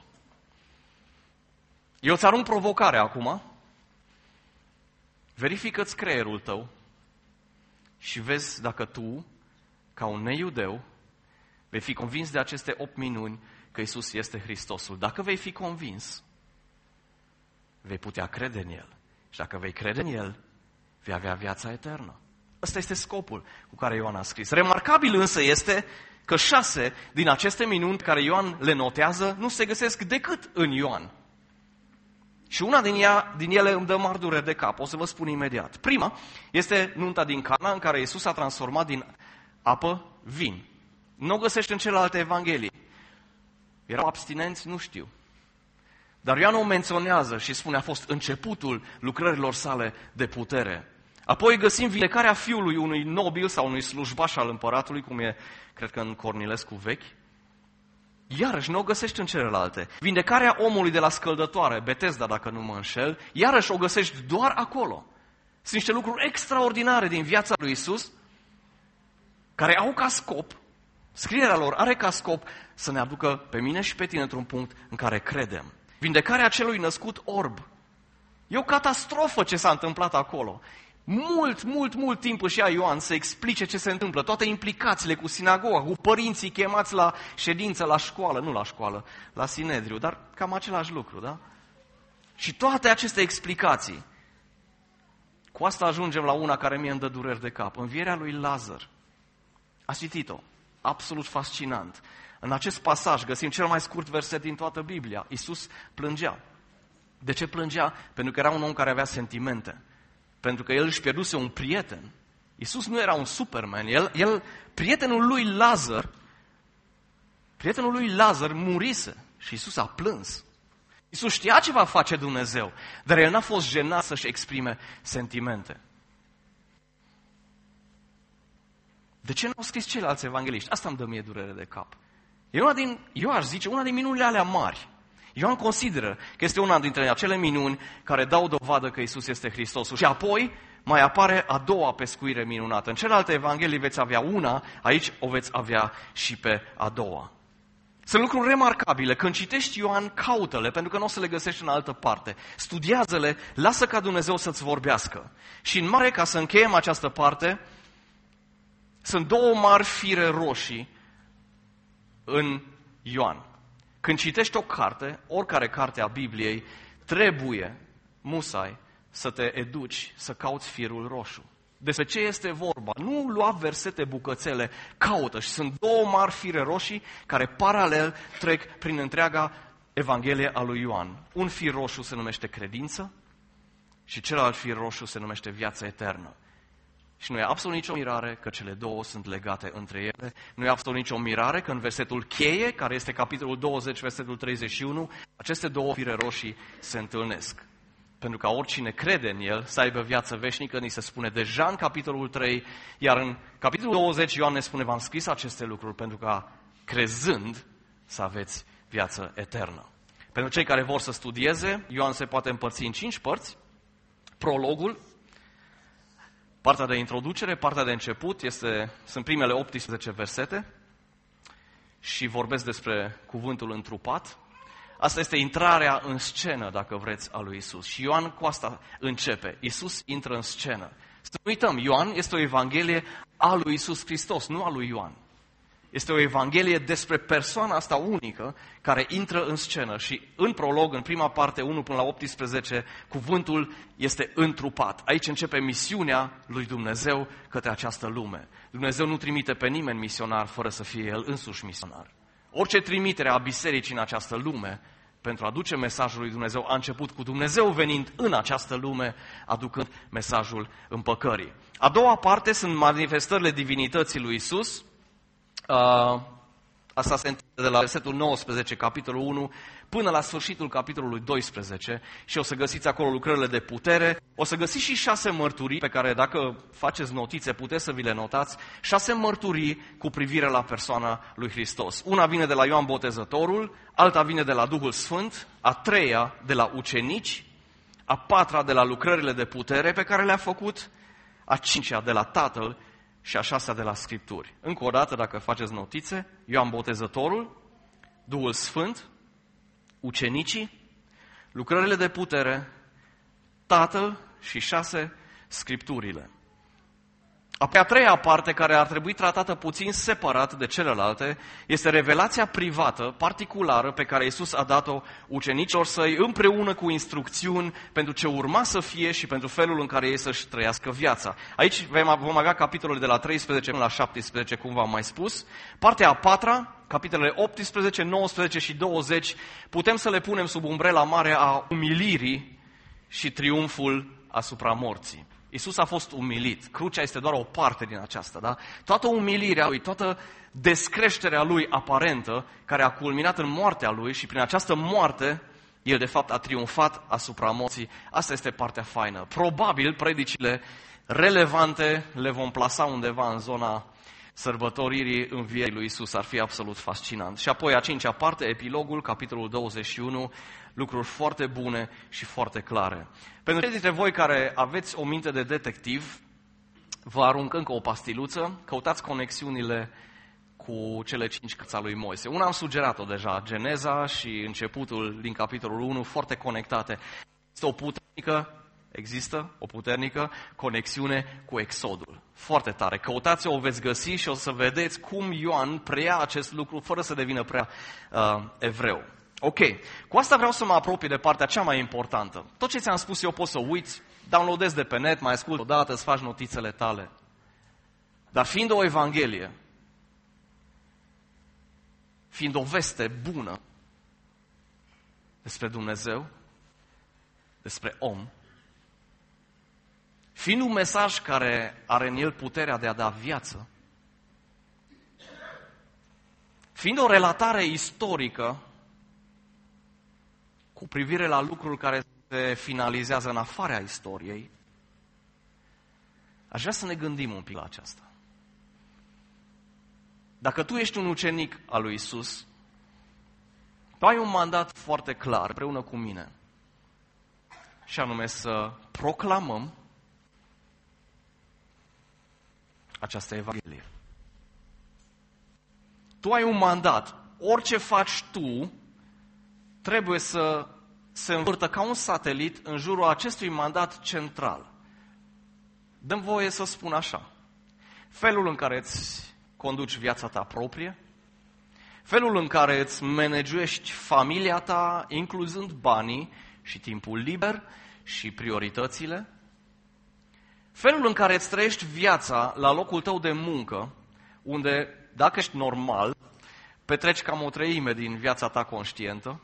Eu îți arunc provocarea acum. Verifică-ți creierul tău și vezi dacă tu, ca un neiudeu, vei fi convins de aceste opt minuni că Iisus este Hristosul. Dacă vei fi convins, vei putea crede în El. Și dacă vei crede în El, vei avea viața eternă. Ăsta este scopul cu care Ioan a scris. Remarcabil însă este că șase din aceste minuni pe care Ioan le notează nu se găsesc decât în Ioan. Și una din, ea, din ele îmi dă mari dureri de cap, o să vă spun imediat. Prima este nunta din Cana, în care Iisus a transformat din apă vin. Nu o găsești în celelalte evanghelii. Erau abstinenți? Nu știu. Dar Ioan o menționează și spune a fost începutul lucrărilor sale de putere. Apoi găsim vindecarea fiului unui nobil sau unui slujbaș al împăratului, cum e, cred că în Cornilescu vechi. Iarăși nu o găsești în celelalte. Vindecarea omului de la scăldătoare, Betesda dacă nu mă înșel, iarăși o găsești doar acolo. Sunt niște lucruri extraordinare din viața lui Iisus, care au ca scop, scrierea lor are ca scop să ne aducă pe mine și pe tine într-un punct în care credem. Vindecarea celui născut orb. E o catastrofă ce s-a întâmplat acolo. Mult, mult, mult timp își ia Ioan să explice ce se întâmplă, toate implicațiile cu sinagoga, cu părinții chemați la ședință, la școală, nu la școală, la Sinedriu, dar cam același lucru, da? Și toate aceste explicații. Cu asta ajungem la una care mie îmi dă dureri de cap. Învierea lui Lazar. A citit-o. Absolut fascinant. În acest pasaj găsim cel mai scurt verset din toată Biblia. Iisus plângea. De ce plângea? Pentru că era un om care avea sentimente. Pentru că el își pierduse un prieten. Iisus nu era un Superman. El, el, prietenul lui Lazar, prietenul lui Lazar murise și Iisus a plâns. Iisus știa ce va face Dumnezeu, dar el n-a fost jenat să-și exprime sentimente. De ce n-au scris ceilalți evangeliști? Asta îmi dă mie durere de cap. E una din, eu aș zice, una din minunile alea mari. Ioan consideră că este una dintre acele minuni care dau dovadă că Iisus este Hristosul. Și apoi mai apare a doua pescuire minunată. În celelalte evanghelii veți avea una, aici o veți avea și pe a doua. Sunt lucruri remarcabile. Când citești Ioan, caută-le, pentru că nu o să le găsești în altă parte. Studiază-le, lasă ca Dumnezeu să-ți vorbească. Și în mare, ca să încheiem această parte, sunt două mari fire roșii în Ioan. Când citești o carte, oricare carte a Bibliei, trebuie, musai, să te educi, să cauți firul roșu. Despre ce este vorba? Nu lua versete bucățele, caută. Și sunt două mari fire roșii care paralel trec prin întreaga Evanghelie a lui Ioan. Un fir roșu se numește credință și celălalt fir roșu se numește viața eternă. Și nu e absolut nicio mirare că cele două sunt legate între ele. Nu e absolut nicio mirare că în versetul cheie, care este capitolul douăzeci, versetul treizeci și unu, aceste două fire roșii se întâlnesc. Pentru ca oricine crede în el să aibă viață veșnică, ni se spune deja în capitolul trei, iar în capitolul douăzeci Ioan ne spune, v-am scris aceste lucruri pentru ca crezând să aveți viață eternă. Pentru cei care vor să studieze, Ioan se poate împărți în cinci părți. Prologul, partea de introducere, partea de început, este, sunt primele optsprezece versete și vorbesc despre cuvântul întrupat. Asta este intrarea în scenă, dacă vreți, a lui Isus. Și Ioan cu asta începe. Isus intră în scenă. Să nu uităm, Ioan este o evanghelie a lui Isus Hristos, nu a lui Ioan. Este o evanghelie despre persoana asta unică care intră în scenă. Și în prolog, în prima parte, unu până la optsprezece, cuvântul este întrupat. Aici începe misiunea lui Dumnezeu către această lume. Dumnezeu nu trimite pe nimeni misionar fără să fie El însuși misionar. Orice trimitere a bisericii în această lume pentru a aduce mesajul lui Dumnezeu a început cu Dumnezeu venind în această lume, aducând mesajul împăcării. A doua parte sunt manifestările divinității lui Isus. Uh, asta se întâmplă de la versetul nouăsprezece, capitolul unu, până la sfârșitul capitolului doisprezece și o să găsiți acolo lucrările de putere. O să găsiți și șase mărturii pe care, dacă faceți notițe, puteți să vi le notați. Șase mărturii cu privire la persoana lui Hristos. Una vine de la Ioan Botezătorul, alta vine de la Duhul Sfânt, a treia de la ucenici, a patra de la lucrările de putere pe care le-a făcut, a cincea de la Tatăl și a șasea de la Scripturi. Încă o dată, dacă faceți notițe, Ioan Botezătorul, Duhul Sfânt, ucenicii, lucrările de putere, Tatăl și șase, Scripturile. Apoi a treia parte, care ar trebui tratată puțin separat de celelalte, este revelația privată, particulară, pe care Iisus a dat-o ucenicilor săi, împreună cu instrucțiuni pentru ce urma să fie și pentru felul în care ei să-și trăiască viața. Aici vom avea capitolele de la treisprezece până la șaptesprezece, cum v-am mai spus. Partea a patra, capitolele optsprezece, nouăsprezece și douăzeci, putem să le punem sub umbrela mare a umilirii și triumful asupra morții. Iisus a fost umilit. Crucea este doar o parte din aceasta, da? Toată umilirea lui, toată descreșterea lui aparentă, care a culminat în moartea lui și prin această moarte, el de fapt a triumfat asupra morții. Asta este partea faină. Probabil predicile relevante le vom plasa undeva în zona sărbătoririi învierii lui Iisus. Ar fi absolut fascinant. Și apoi a cincea parte, epilogul, capitolul douăzeci și unu, lucruri foarte bune și foarte clare. Pentru cei dintre voi care aveți o minte de detectiv, vă arunc încă o pastiluță, căutați conexiunile cu cele cinci cărți ale lui Moise. Una am sugerat-o deja, Geneza și începutul din capitolul unu, foarte conectate. Este o puternică, există o puternică conexiune cu Exodul. Foarte tare. Căutați-o, o veți găsi și o să vedeți cum Ioan preia acest lucru fără să devină prea uh, evreu. Ok, cu asta vreau să mă apropii de partea cea mai importantă. Tot ce ți-am spus eu poți să uiți, downloadezi de pe net, mai asculti odată, îți faci notițele tale. Dar fiind o evanghelie, fiind o veste bună despre Dumnezeu, despre om, fiind un mesaj care are în el puterea de a da viață, fiind o relatare istorică cu privire la lucruri care se finalizează în afara istoriei, aș vrea să ne gândim un pic la aceasta. Dacă tu ești un ucenic al lui Isus, tu ai un mandat foarte clar, împreună cu mine, și anume să proclamăm această Evanghelie. Tu ai un mandat. Orice faci tu, trebuie să se învârtă ca un satelit în jurul acestui mandat central. Dă-mi voie să spun așa. Felul în care îți conduci viața ta proprie, felul în care îți managuești familia ta, incluzând banii și timpul liber și prioritățile, felul în care îți trăiești viața la locul tău de muncă, unde, dacă ești normal, petreci cam o treime din viața ta conștientă,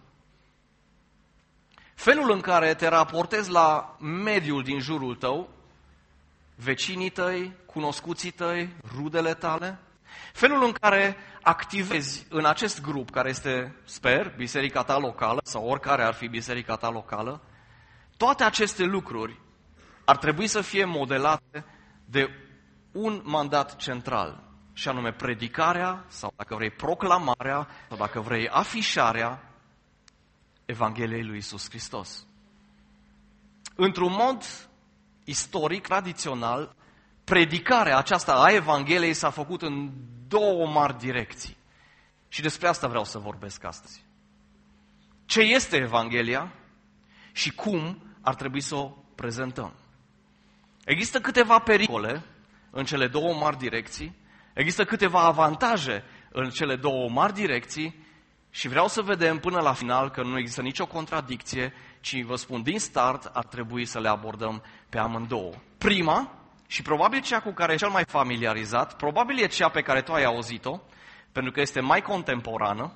felul în care te raportezi la mediul din jurul tău, vecinii tăi, cunoscuții tăi, rudele tale, felul în care activezi în acest grup, care este, sper, biserica ta locală, sau oricare ar fi biserica ta locală, toate aceste lucruri ar trebui să fie modelate de un mandat central, și anume predicarea, sau dacă vrei proclamarea, sau dacă vrei afișarea Evangheliei lui Iisus Hristos. Într-un mod istoric, tradițional, predicarea aceasta a Evangheliei s-a făcut în două mari direcții. Și despre asta vreau să vorbesc astăzi. Ce este Evanghelia și cum ar trebui să o prezentăm? Există câteva pericole în cele două mari direcții, există câteva avantaje în cele două mari direcții și vreau să vedem până la final că nu există nicio contradicție, ci vă spun din start, ar trebui să le abordăm pe amândouă. Prima, și probabil cea cu care e cel mai familiarizat, probabil e cea pe care tu ai auzit-o, pentru că este mai contemporană,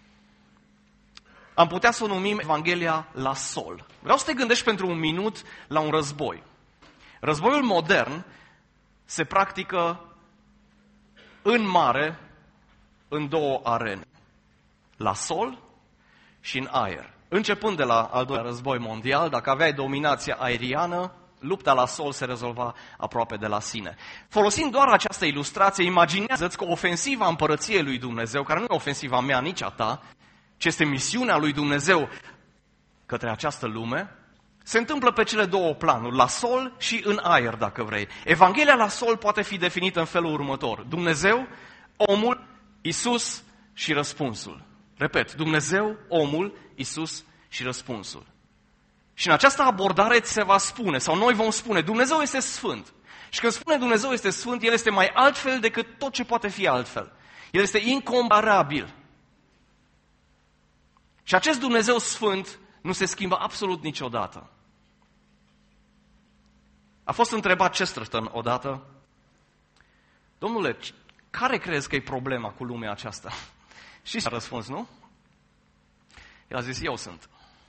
am putea să o numim Evanghelia la sol. Vreau să te gândești pentru un minut la un război. Războiul modern se practică în mare, în două arene. La sol și în aer. Începând de la al doilea război mondial, dacă aveai dominația aeriană, lupta la sol se rezolva aproape de la sine. Folosind doar această ilustrație, imaginează-ți că ofensiva împărăției lui Dumnezeu, care nu e ofensiva mea, nici a ta, ci este misiunea lui Dumnezeu către această lume, se întâmplă pe cele două planuri, la sol și în aer, dacă vrei. Evanghelia la sol poate fi definită în felul următor. Dumnezeu, omul, Iisus și răspunsul. Repet, Dumnezeu, omul, Iisus și răspunsul. Și în această abordare ți se va spune, sau noi vom spune, Dumnezeu este sfânt. Și când spune Dumnezeu este sfânt, El este mai altfel decât tot ce poate fi altfel. El este incomparabil. Și acest Dumnezeu sfânt nu se schimbă absolut niciodată. A fost întrebat Chesterton odată, domnule, care crezi că e problema cu lumea aceasta? Și s-a răspuns, nu? El a zis, eu sunt.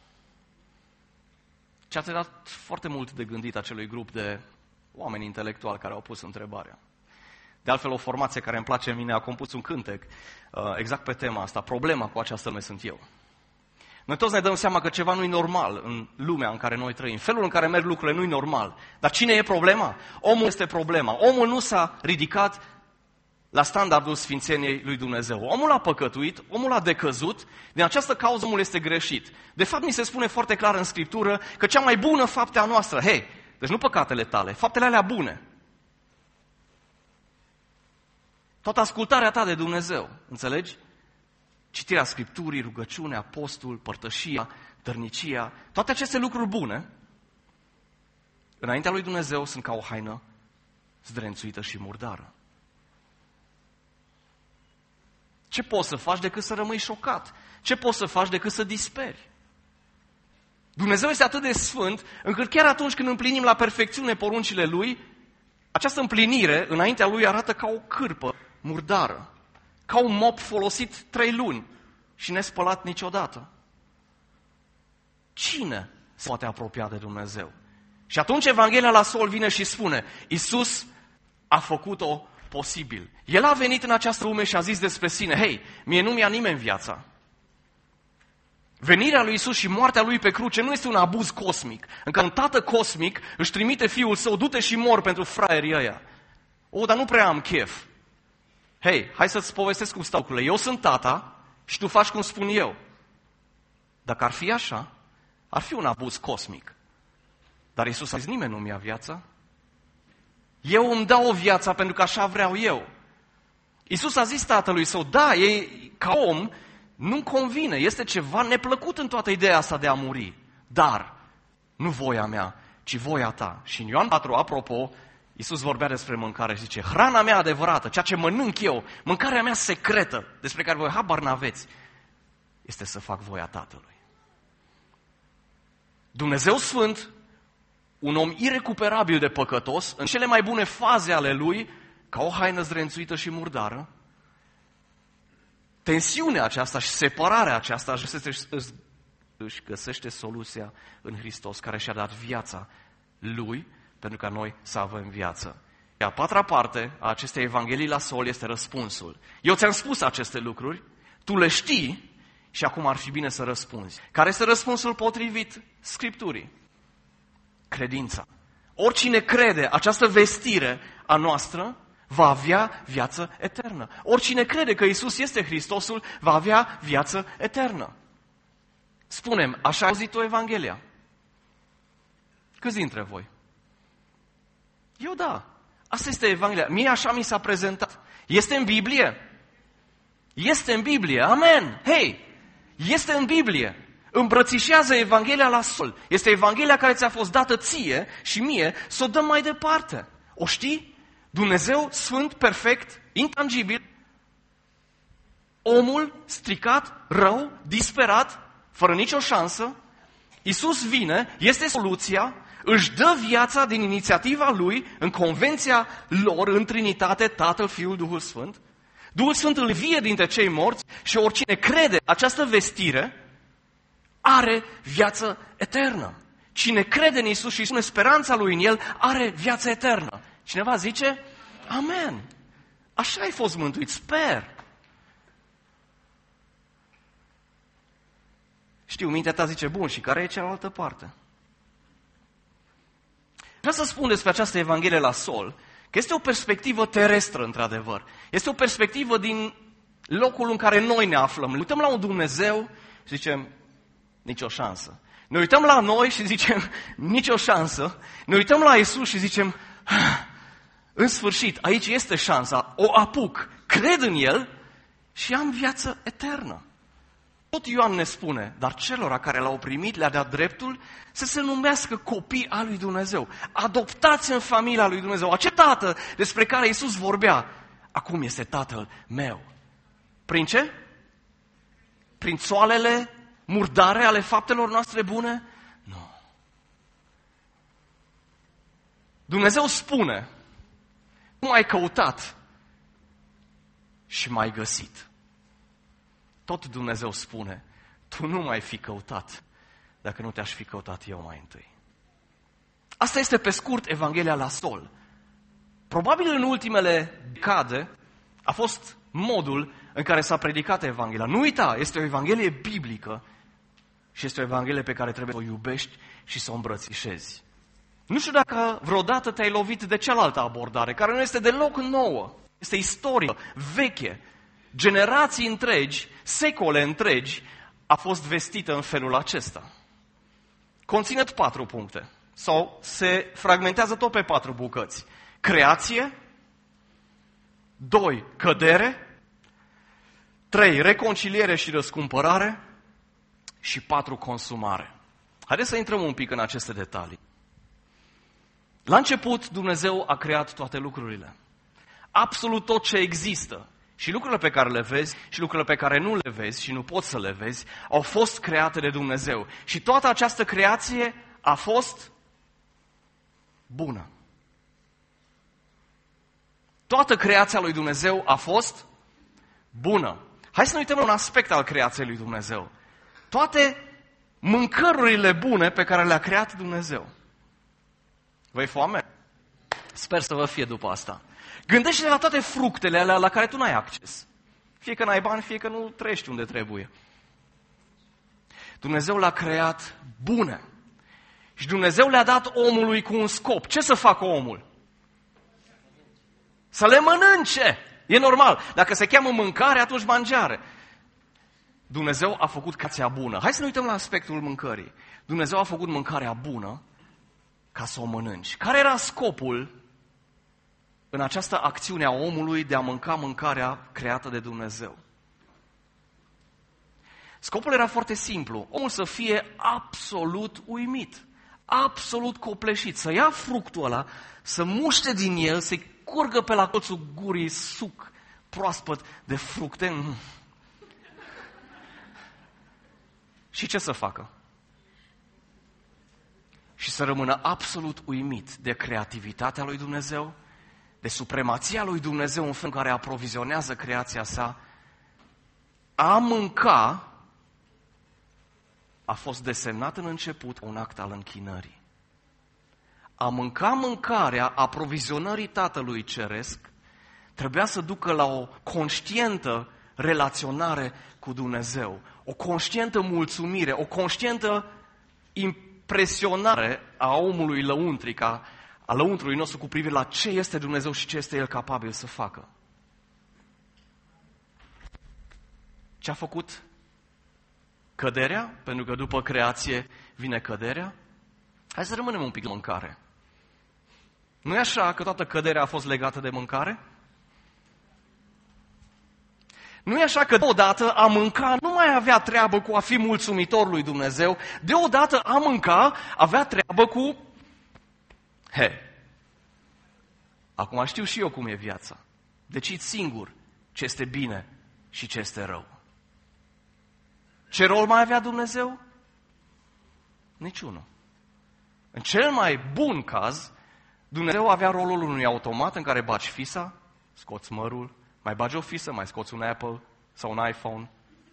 Și a dat foarte mult de gândit acelui grup de oameni intelectuali care au pus întrebarea. De altfel, o formație care îmi place mine a compus un cântec exact pe tema asta. Problema cu această lume sunt eu. Noi toți ne dăm seama că ceva nu-i normal în lumea în care noi trăim. Felul în care merg lucrurile nu-i normal. Dar cine e problema? Omul este problema. Omul nu s-a ridicat la standardul sfințeniei lui Dumnezeu. Omul a păcătuit, omul a decăzut, din această cauză omul este greșit. De fapt, mi se spune foarte clar în Scriptură că cea mai bună faptă a noastră, hei, deci nu păcatele tale, faptele alea bune. Toată ascultarea ta de Dumnezeu, înțelegi? Citirea Scripturii, rugăciunea, postul, părtășia, dărnicia, toate aceste lucruri bune, înaintea lui Dumnezeu sunt ca o haină zdrențuită și murdară. Ce poți să faci decât să rămâi șocat? Ce poți să faci decât să disperi? Dumnezeu este atât de sfânt, încât chiar atunci când împlinim la perfecțiune poruncile Lui, această împlinire înaintea Lui arată ca o cârpă murdară, ca un mop folosit trei luni și nespălat niciodată. Cine se poate apropia de Dumnezeu? Și atunci Evanghelia la Sol vine și spune, Iisus a făcut-o posibil. El a venit în această lume și a zis despre sine, hei, mie nu mi-a nimeni viața. Venirea lui Iisus și moartea lui pe cruce nu este un abuz cosmic, în care un tată cosmic își trimite fiul său, du-te și mor pentru fraierii ăia. O, dar nu prea am chef. Hei, hai să-ți povestesc cum stau lucrurile. Eu sunt tata și tu faci cum spun eu. Dacă ar fi așa, ar fi un abuz cosmic. Dar Iisus a zis, nimeni nu mi-a viața. Eu îmi dau o viață pentru că așa vreau eu. Iisus a zis tatălui său, da, e, ca om, nu-mi convine, este ceva neplăcut în toată ideea asta de a muri. Dar, nu voia mea, ci voia ta. Și în Ioan patru, apropo, Iisus vorbea despre mâncare și zice, hrana mea adevărată, ceea ce mănânc eu, mâncarea mea secretă, despre care voi habar n-aveți, este să fac voia Tatălui. Dumnezeu Sfânt, un om irecuperabil de păcătos, în cele mai bune faze ale lui, ca o haină zdrențuită și murdară, tensiunea aceasta și separarea aceasta își găsește soluția în Hristos, care și-a dat viața lui pentru ca noi să avem viață. Iar a patra parte a acestei Evanghelii la Sol este răspunsul. Eu ți-am spus aceste lucruri, tu le știi și acum ar fi bine să răspunzi. Care este răspunsul potrivit Scripturii? Credința. Oricine crede această vestire a noastră va avea viață eternă. Oricine crede că Iisus este Hristosul va avea viață eternă. Spunem, așa a auzit-o Evanghelia? Câți dintre voi? Eu da. Asta este Evanghelia. Mie așa mi s-a prezentat. Este în Biblie? Este în Biblie. Amen. Hei, este în Biblie. Îmbrățișează Evanghelia la Sol. Este Evanghelia care ți-a fost dată ție și mie să o dăm mai departe. O știi? Dumnezeu sfânt, perfect, intangibil, omul stricat, rău, disperat, fără nicio șansă, Iisus vine, este soluția, își dă viața din inițiativa Lui, în convenția lor, în Trinitate, Tatăl, Fiul, Duhul Sfânt. Duhul Sfânt îl vie dintre cei morți și oricine crede această vestire are viață eternă. Cine crede în Iisus și își pune speranța Lui în El, are viață eternă. Cineva zice, amen. Așa ai fost mântuit, sper. Știu, mintea ta zice, bun, și care e cealaltă parte? Vreau să spun despre această Evanghelie la Sol, că este o perspectivă terestră, într-adevăr. Este o perspectivă din locul în care noi ne aflăm. Ne uităm la un Dumnezeu și zicem, nicio șansă. Ne uităm la noi și zicem, nicio șansă. Ne uităm la Iisus și zicem, în sfârșit, aici este șansa, o apuc, cred în El și am viață eternă. Tot Ioan ne spune, dar celora care l-au primit le-a dat dreptul să se numească copii al lui Dumnezeu, adoptați în familia lui Dumnezeu. Acel tată despre care Iisus vorbea, acum este Tatăl meu. Prin ce? Prin țoalele murdare ale faptelor noastre bune? Nu. Dumnezeu spune, nu m-ai căutat și m-ai găsit. Tot Dumnezeu spune, tu nu m-ai fi căutat dacă nu te-aș fi căutat eu mai întâi. Asta este pe scurt Evanghelia la Sol. Probabil în ultimele decade a fost modul în care s-a predicat Evanghelia. Nu uita, este o Evanghelie biblică și este o Evanghelie pe care trebuie să o iubești și să o îmbrățișezi. Nu știu dacă vreodată te-ai lovit de cealaltă abordare, care nu este deloc nouă. Este istorică, veche. Generații întregi, secole întregi, a fost vestită în felul acesta. Conține patru puncte. Sau se fragmentează tot pe patru bucăți. Creație. Doi, cădere. Trei, reconciliere și răscumpărare. Și patru, consumare. Haideți să intrăm un pic în aceste detalii. La început, Dumnezeu a creat toate lucrurile. Absolut tot ce există. Și lucrurile pe care le vezi și lucrurile pe care nu le vezi și nu poți să le vezi, au fost create de Dumnezeu. Și toată această creație a fost bună. Toată creația lui Dumnezeu a fost bună. Hai să ne uităm la un aspect al creației lui Dumnezeu. Toate mâncărurile bune pe care le-a creat Dumnezeu. Vă-i foame? Sper să vă fie după asta. Gândește-te la toate fructele alea la care tu n-ai acces. Fie că n-ai bani, fie că nu trăiești unde trebuie. Dumnezeu l-a creat bune. Și Dumnezeu le-a dat omului cu un scop. Ce să facă omul? Să le mănânce. E normal. Dacă se cheamă mâncare, atunci mangiare. Dumnezeu a făcut creația bună. Hai să ne uităm la aspectul mâncării. Dumnezeu a făcut mâncarea bună ca să o mănânci. Care era scopul în această acțiune a omului de a mânca mâncarea creată de Dumnezeu? Scopul era foarte simplu. Omul să fie absolut uimit, absolut copleșit, să ia fructul ăla, să muște din el, să-i curgă pe la colțul gurii suc proaspăt de fructe. Și ce să facă? Și să rămână absolut uimit de creativitatea lui Dumnezeu, de supremația lui Dumnezeu în felul în care aprovizionează creația sa. A mânca a fost desemnat în început un act al închinării. A mânca mâncarea aprovizionării Tatălui Ceresc trebuia să ducă la o conștientă relaționare cu Dumnezeu, o conștientă mulțumire, o conștientă impresionare a omului lăuntric, a, a lăuntrului nostru cu privire la ce este Dumnezeu și ce este El capabil să facă. Ce a făcut căderea? Pentru că după creație vine căderea. Hai să rămânem un pic la mâncare. Nu e așa că toată căderea a fost legată de mâncare? Nu e așa că deodată a mânca nu mai avea treabă cu a fi mulțumitor lui Dumnezeu, deodată a mânca avea treabă cu... He, acum știu și eu cum e viața. Decid singur ce este bine și ce este rău. Ce rol mai avea Dumnezeu? Niciunul. În cel mai bun caz, Dumnezeu avea rolul unui automat în care bagi fisa, scoți mărul, mai bagi o fisă, mai scoți un Apple sau un iPhone.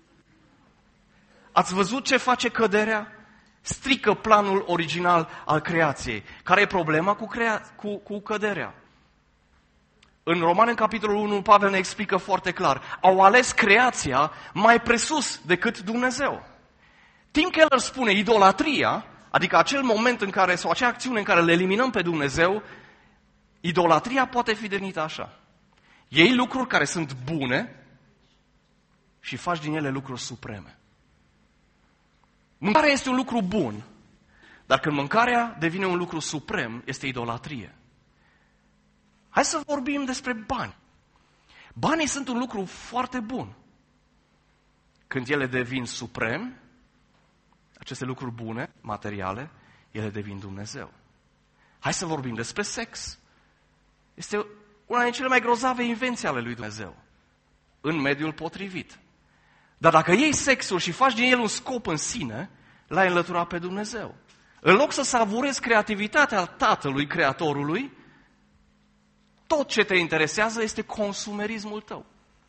Ați văzut ce face căderea? Strică planul original al creației. Care e problema cu, crea... cu, cu căderea? În Roman, în capitolul unu, Pavel ne explică foarte clar. Au ales creația mai presus decât Dumnezeu. Tim Keller spune idolatria, adică acel moment în care, sau acea acțiune în care le eliminăm pe Dumnezeu, idolatria poate fi definită așa. Iei lucruri care sunt bune și faci din ele lucruri supreme. Mâncarea este un lucru bun, dar când mâncarea devine un lucru suprem, este idolatrie. Hai să vorbim despre bani. Banii sunt un lucru foarte bun. Când ele devin suprem, aceste lucruri bune, materiale, ele devin Dumnezeu. Hai să vorbim despre sex. Este una din cele mai grozave invenții ale lui Dumnezeu, în mediul potrivit. Dar dacă iei sexul și faci din el un scop în sine, l-ai înlăturat pe Dumnezeu. În loc să savurezi creativitatea Tatălui, Creatorului, tot ce te interesează este consumerismul tău.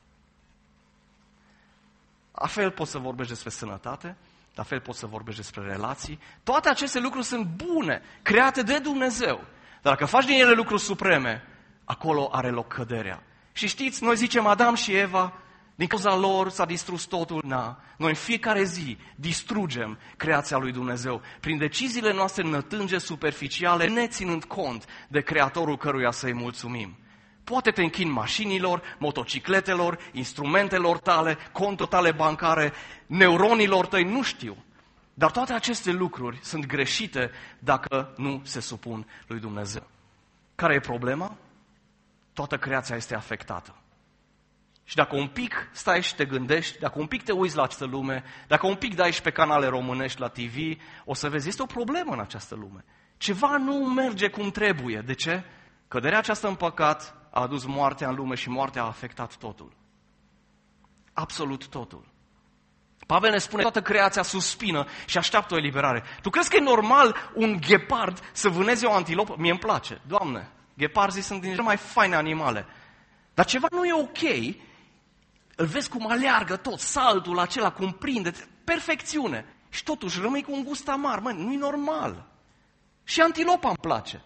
La fel poți să vorbești despre sănătate, la fel poți să vorbești despre relații. Toate aceste lucruri sunt bune, create de Dumnezeu. Dar dacă faci din ele lucruri supreme, acolo are loc căderea. Și știți, noi zicem Adam și Eva, Din cauza lor s-a distrus totul. Na. Noi în fiecare zi distrugem creația lui Dumnezeu prin deciziile noastre nătânge, superficiale, neținând cont de Creatorul căruia să-i mulțumim. Poate te închini mașinilor, motocicletelor, instrumentelor tale, conturile tale bancare, neuronilor tăi, nu știu. Dar toate aceste lucruri sunt greșite dacă nu se supun lui Dumnezeu. Care e problema? Toată creația este afectată. Și dacă un pic stai și te gândești, dacă un pic te uiți la această lume, dacă un pic dai și pe canale românești la T V, o să vezi, este o problemă în această lume. Ceva nu merge cum trebuie. De ce? Căderea aceasta în păcat a adus moartea în lume și moartea a afectat totul. Absolut totul. Pavel ne spune, toată creația suspină și așteaptă o eliberare. Tu crezi că e normal un ghepard să vâneze o antilopă? Mie îmi place. Doamne, gheparzii sunt din cele mai faine animale. Dar ceva nu e ok. Îl vezi cum aleargă tot, saltul acela, cum prinde, perfecțiune. Și totuși rămâi cu un gust amar. Măi, nu-i normal. Și antilopa îmi place.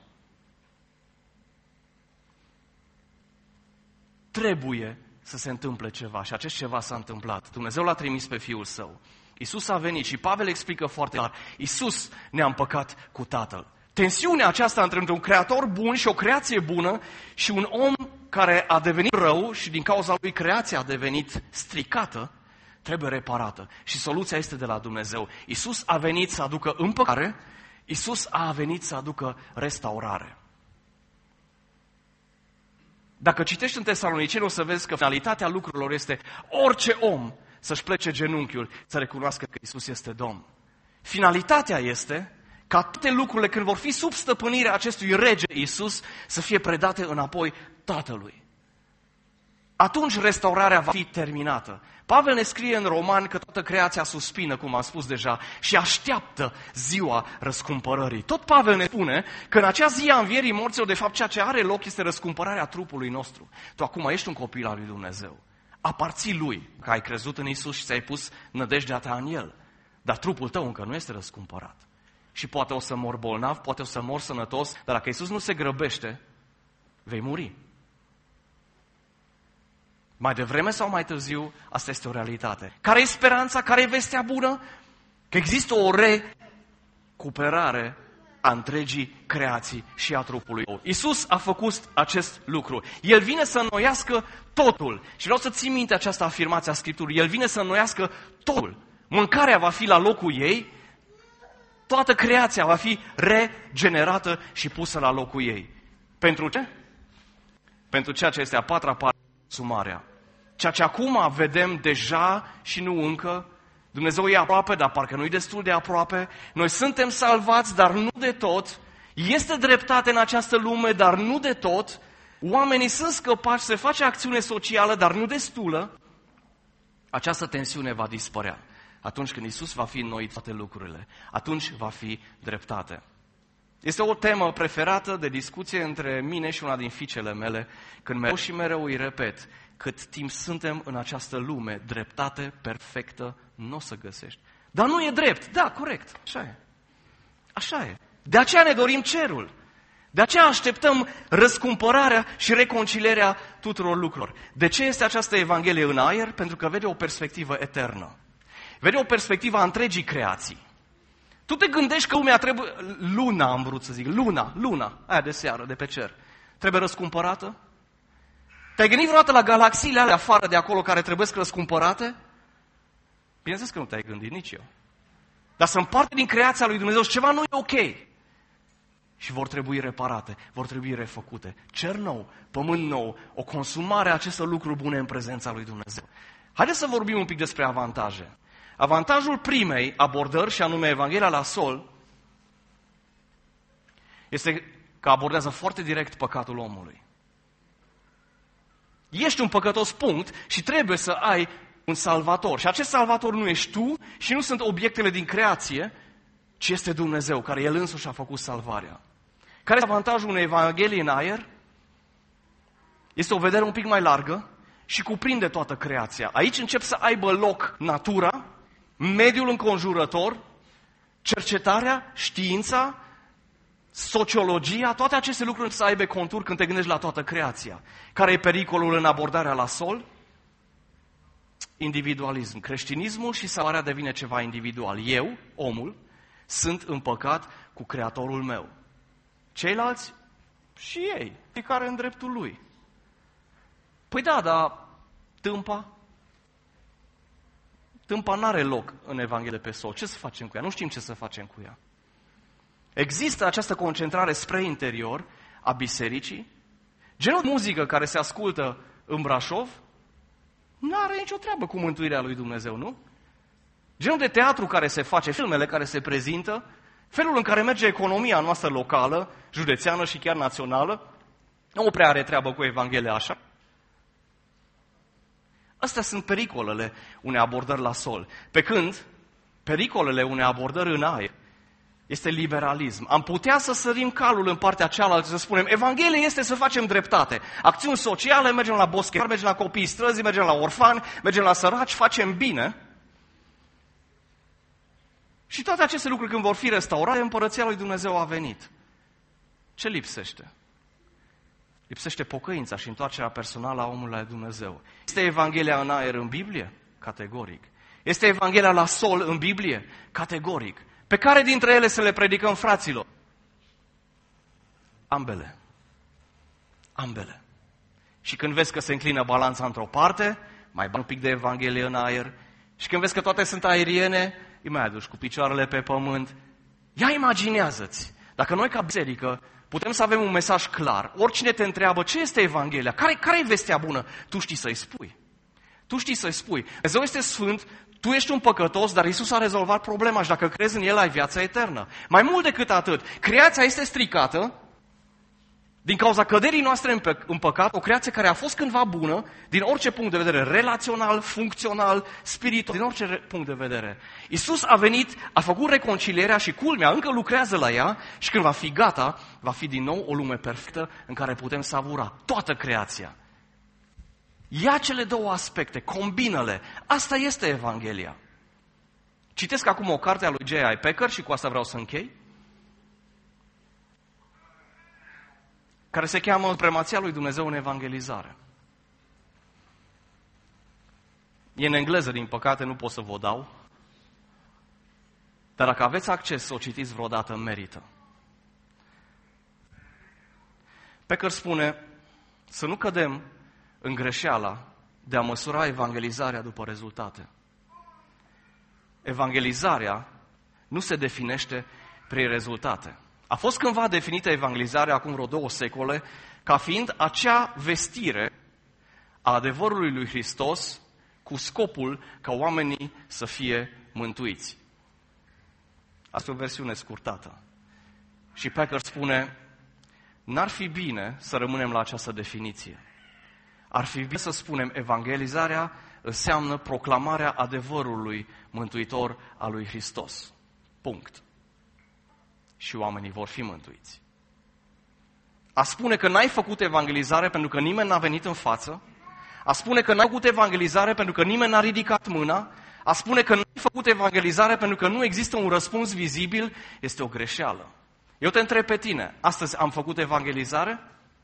Trebuie să se întâmple ceva și acest ceva s-a întâmplat. Dumnezeu l-a trimis pe Fiul Său. Iisus a venit și Pavel explică foarte clar. Iisus ne-a împăcat cu Tatăl. Tensiunea aceasta între un creator bun și o creație bună și un om care a devenit rău și din cauza lui creația a devenit stricată, trebuie reparată. Și soluția este de la Dumnezeu. Iisus a venit să aducă împăcare, Iisus a venit să aducă restaurare. Dacă citești în Tesaloniceni, o să vezi că finalitatea lucrurilor este orice om să-și plece genunchiul, să recunoască că Iisus este Domn. Finalitatea este ca toate lucrurile, când vor fi sub stăpânirea acestui rege Iisus, să fie predate înapoi Tatălui. Atunci restaurarea va fi terminată. Pavel ne scrie în Roman că toată creația suspină, cum am spus deja, și așteaptă ziua răscumpărării. Tot Pavel ne spune că în acea zi a învierii morților, de fapt, ceea ce are loc este răscumpărarea trupului nostru. Tu acum ești un copil al lui Dumnezeu. Aparții lui, că ai crezut în Iisus și ți-ai pus nădejdea ta în El. Dar trupul tău încă nu este răscumpărat. Și poate o să mor bolnav, poate o să mor sănătos, dar dacă Iisus nu se grăbește, vei muri. Mai devreme sau mai târziu, asta este o realitate. Care e speranța? Care e vestea bună? Că există o recuperare a întregii creații și a trupului. Iisus a făcut acest lucru. El vine să înnoiască totul. Și vreau să ții minte această afirmație a Scripturii. El vine să înnoiască totul. Mâncarea va fi la locul ei, toată creația va fi regenerată și pusă la locul ei. Pentru ce? Pentru ceea ce este a patra parte, sumarea. Ceea ce acum vedem deja și nu încă, Dumnezeu e aproape, dar parcă nu e destul de aproape. Noi suntem salvați, dar nu de tot. Este dreptate în această lume, dar nu de tot. Oamenii sunt scăpați, se face acțiune socială, dar nu destulă. Această tensiune va dispărea. Atunci când Iisus va fi înnoit toate lucrurile, atunci va fi dreptate. Este o temă preferată de discuție între mine și una din fiicele mele, când mereu și mereu îi repet, cât timp suntem în această lume, dreptate perfectă nu o să găsești. Dar nu e drept. Da, corect. Așa e. Așa e. De aceea ne dorim cerul. De aceea așteptăm răscumpărarea și reconcilierea tuturor lucrurilor. De ce este această Evanghelie în aer? Pentru că vede o perspectivă eternă. Vede o perspectivă a întregii creații. Tu te gândești că lumea trebuie... Luna, am vrut să zic. Luna, luna, aia de seară, de pe cer. Trebuie răscumpărată? Te-ai gândit vreodată la galaxiile alea afară de acolo care trebuie răscumpărate? Bineînțeles că nu te-ai gândit, nici eu. Dar sunt parte din creația lui Dumnezeu și ceva nu e ok. Și vor trebui reparate, vor trebui refăcute. Cer nou, pământ nou, o consumare a acestor lucruri bune în prezența lui Dumnezeu. Haideți să vorbim un pic despre avantaje. Avantajul primei abordări, și anume Evanghelia la sol, este că abordează foarte direct păcatul omului. Ești un păcătos, punct, și trebuie să ai un salvator. Și acest salvator nu ești tu și nu sunt obiectele din creație, ci este Dumnezeu, care El însuși a făcut salvarea. Care este avantajul unei Evanghelii în aer? Este o vedere un pic mai largă și cuprinde toată creația. Aici încep să aibă loc natura, mediul înconjurător, cercetarea, știința, sociologia, toate aceste lucruri să aibă contur când te gândești la toată creația. Care e pericolul în abordarea la sol? individualism. Creștinismul și salvarea devine ceva individual. Eu, omul, sunt împăcat cu Creatorul meu. Ceilalți și ei, fiecare în dreptul lui. Păi da, dar tâmpa? Tâmpa n-are loc în Evanghelie pe sol. Ce să facem cu ea? Nu știm ce să facem cu ea. Există această concentrare spre interior a bisericii. Genul de muzică care se ascultă în Brașov nu are nicio treabă cu mântuirea lui Dumnezeu, nu? Genul de teatru care se face, filmele care se prezintă, felul în care merge economia noastră locală, județeană și chiar națională, nu prea are treabă cu Evanghelia așa. Astea sunt pericolele unei abordări la sol. Pe când pericolele unei abordări în aer este liberalism. Am putea să sărim calul în partea cealaltă, să spunem, Evanghelia este să facem dreptate. Acțiuni sociale, mergem la boschetari, mergem la copiii străzii, mergem la orfani, mergem la săraci, facem bine. Și toate aceste lucruri, când vor fi restaurate, Împărăția lui Dumnezeu a venit. Ce lipsește? Lipsește pocăința și întoarcerea personală a omului la Dumnezeu. Este Evanghelia în aer în Biblie? Categoric. Este Evanghelia la sol în Biblie? Categoric. Pe care dintre ele să le predicăm fraților? Ambele. Ambele. Și când vezi că se înclină balanța într-o parte, mai bani un pic de Evanghelie în aer. Și când vezi că toate sunt aeriene, îi mai aduci cu picioarele pe pământ. Ia imaginează-ți, dacă noi ca biserică putem să avem un mesaj clar, oricine te întreabă ce este Evanghelia, care, care e vestea bună, tu știi să-i spui. Tu știi să-i spui. Dumnezeu este sfânt, tu ești un păcătos, dar Iisus a rezolvat problema și dacă crezi în El, ai viața eternă. Mai mult decât atât, creația este stricată din cauza căderii noastre în, pă- în păcat, o creație care a fost cândva bună, din orice punct de vedere relațional, funcțional, spiritual, din orice punct de vedere. Iisus a venit, a făcut reconcilierea și culmea, încă lucrează la ea și când va fi gata, va fi din nou o lume perfectă în care putem savura toată creația. Ia cele două aspecte, combină-le. Asta este Evanghelia. Citesc acum o carte a lui J I Packer și cu asta vreau să închei, care se cheamă Supremația lui Dumnezeu în evangelizare. E în engleză, din păcate, nu pot să vă dau, dar dacă aveți acces să o citiți vreodată, merită. Packer spune să nu cădem în greșeala de a măsura evangelizarea după rezultate. Evangelizarea nu se definește prin rezultate. A fost cândva definită evangelizarea, acum vreo două secole, ca fiind acea vestire a adevărului lui Hristos cu scopul ca oamenii să fie mântuiți. Asta e o versiune scurtată. Și Packer spune, n-ar fi bine să rămânem la această definiție. Ar fi bine să spunem, evangelizarea înseamnă proclamarea adevărului mântuitor al lui Hristos. Punct. Și oamenii vor fi mântuiți. A spune că n-ai făcut evangelizare pentru că nimeni n-a venit în față, a spune că n-ai făcut evangelizare pentru că nimeni n-a ridicat mâna, a spune că n-ai făcut evangelizare pentru că nu există un răspuns vizibil, este o greșeală. Eu te întreb pe tine, astăzi am făcut evangelizare?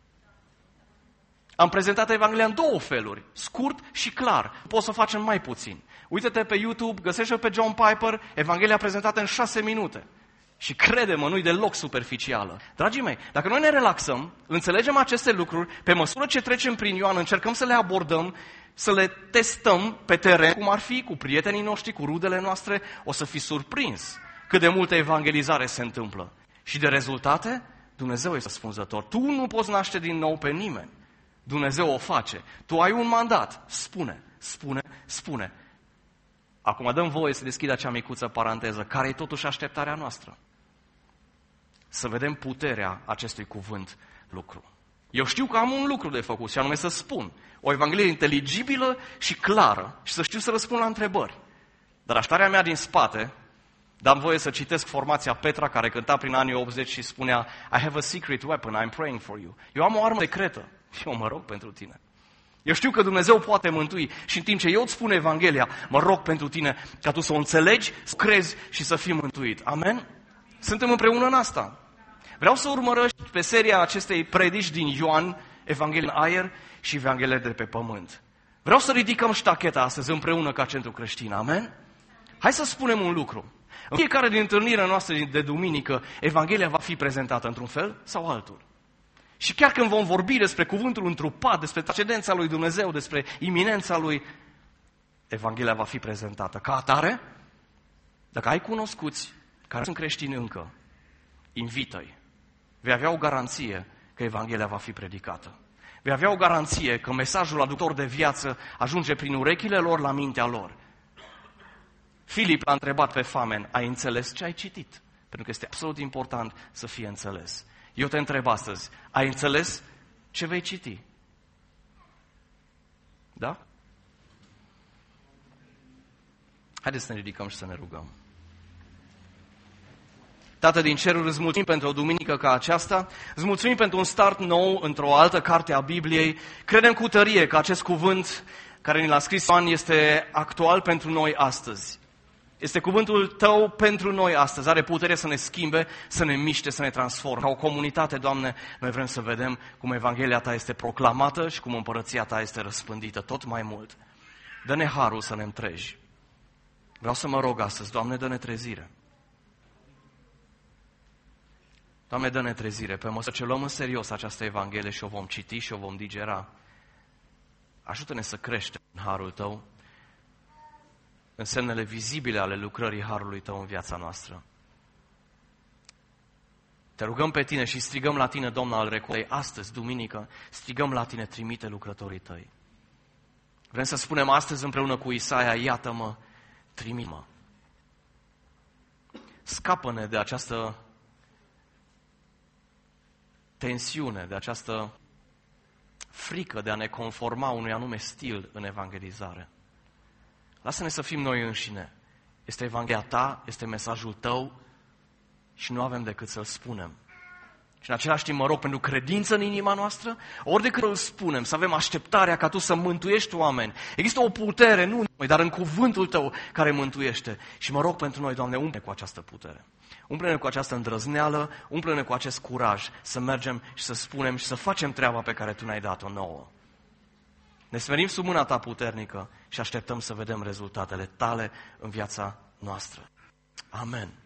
Am prezentat Evanghelia în două feluri, scurt și clar. Poți să o facem mai puțin. Uită-te pe YouTube, găsește-l pe John Piper, Evanghelia prezentată în șase minute. Și crede-mă, nu-i deloc superficială. Dragii mei, dacă noi ne relaxăm, înțelegem aceste lucruri, pe măsură ce trecem prin Ioan, încercăm să le abordăm, să le testăm pe teren, cum ar fi, cu prietenii noștri, cu rudele noastre, o să fii surprins cât de multă evangelizare se întâmplă. Și de rezultate, Dumnezeu este răspunzător. Tu nu poți naște din nou pe nimeni. Dumnezeu o face. Tu ai un mandat. Spune, spune, spune. Acum dăm voie să deschid acea micuță paranteză. Care e totuși așteptarea noastră? Să vedem puterea acestui cuvânt lucru. Eu știu că am un lucru de făcut și anume să spun o Evanghelie inteligibilă și clară și să știu să răspund la întrebări. Dar așteptarea mea din spate, dăm voie să citesc formația Petra care cânta prin anii optzeci și spunea I have a secret weapon, I'm praying for you. Eu am o armă secretă și eu mă rog pentru tine. Eu știu că Dumnezeu poate mântui și în timp ce eu îți spun Evanghelia, mă rog pentru tine ca tu să o înțelegi, să crezi și să fii mântuit. Amen? Suntem împreună în asta. Vreau să urmărești pe seria acestei predici din Ioan, Evanghelia în aer și Evanghelia de pe pământ. Vreau să ridicăm ștacheta astăzi împreună ca Centru Creștin, amen? Hai să spunem un lucru. În fiecare din întâlnirea noastră de duminică, Evanghelia va fi prezentată într-un fel sau altul. Și chiar când vom vorbi despre cuvântul întrupat, despre transcendența lui Dumnezeu, despre iminența lui, Evanghelia va fi prezentată. Ca atare, dacă ai cunoscuți care sunt creștini încă, invită-i. Vei avea o garanție că Evanghelia va fi predicată. Vei avea o garanție că mesajul aducător de viață ajunge prin urechile lor la mintea lor. Filip l-a întrebat pe Famen, ai înțeles ce ai citit? Pentru că este absolut important să fie înțeles. Eu te întreb astăzi, ai înțeles ce vei citi? Da? Haideți să ne ridicăm și să ne rugăm. Tată din ceruri, îți mulțumim pentru o duminică ca aceasta, îți mulțumim pentru un start nou într-o altă carte a Bibliei. Credem cu tărie că acest cuvânt care ni l-a scris Ioan este actual pentru noi astăzi. Este cuvântul tău pentru noi astăzi. Are putere să ne schimbe, să ne miște, să ne transforme. Ca o comunitate, Doamne, noi vrem să vedem cum Evanghelia ta este proclamată și cum împărăția ta este răspândită tot mai mult. Dă-ne harul să ne întreji. Vreau să mă rog astăzi, Doamne, dă-ne trezire. Doamne, dă-ne trezire. Pe măsură ce luăm în serios această Evanghelie și o vom citi și o vom digera, ajută-ne să creștem în harul tău, în semnele vizibile ale lucrării harului tău în viața noastră. Te rugăm pe tine și strigăm la tine, Domnul al recoltei, astăzi, duminică, strigăm la tine, trimite lucrătorii tăi. Vrem să spunem astăzi împreună cu Isaia, iată-mă, trimite-mă. Scapă-ne de această tensiune, de această frică de a ne conforma unui anume stil în evangelizare. Lasă-ne să fim noi înșine. Este Evanghelia ta, este mesajul tău și nu avem decât să-l spunem. Și în același timp mă rog pentru credință în inima noastră, ori de cât îl spunem, să avem așteptarea ca tu să mântuiești oameni. Există o putere, nu în noi, dar în cuvântul tău care mântuiește. Și mă rog pentru noi, Doamne, umple-ne cu această putere. Umple-ne cu această îndrăzneală, umple-ne cu acest curaj să mergem și să spunem și să facem treaba pe care tu ne-ai dat-o nouă. Ne smerim sub mâna ta puternică și așteptăm să vedem rezultatele tale în viața noastră. Amen.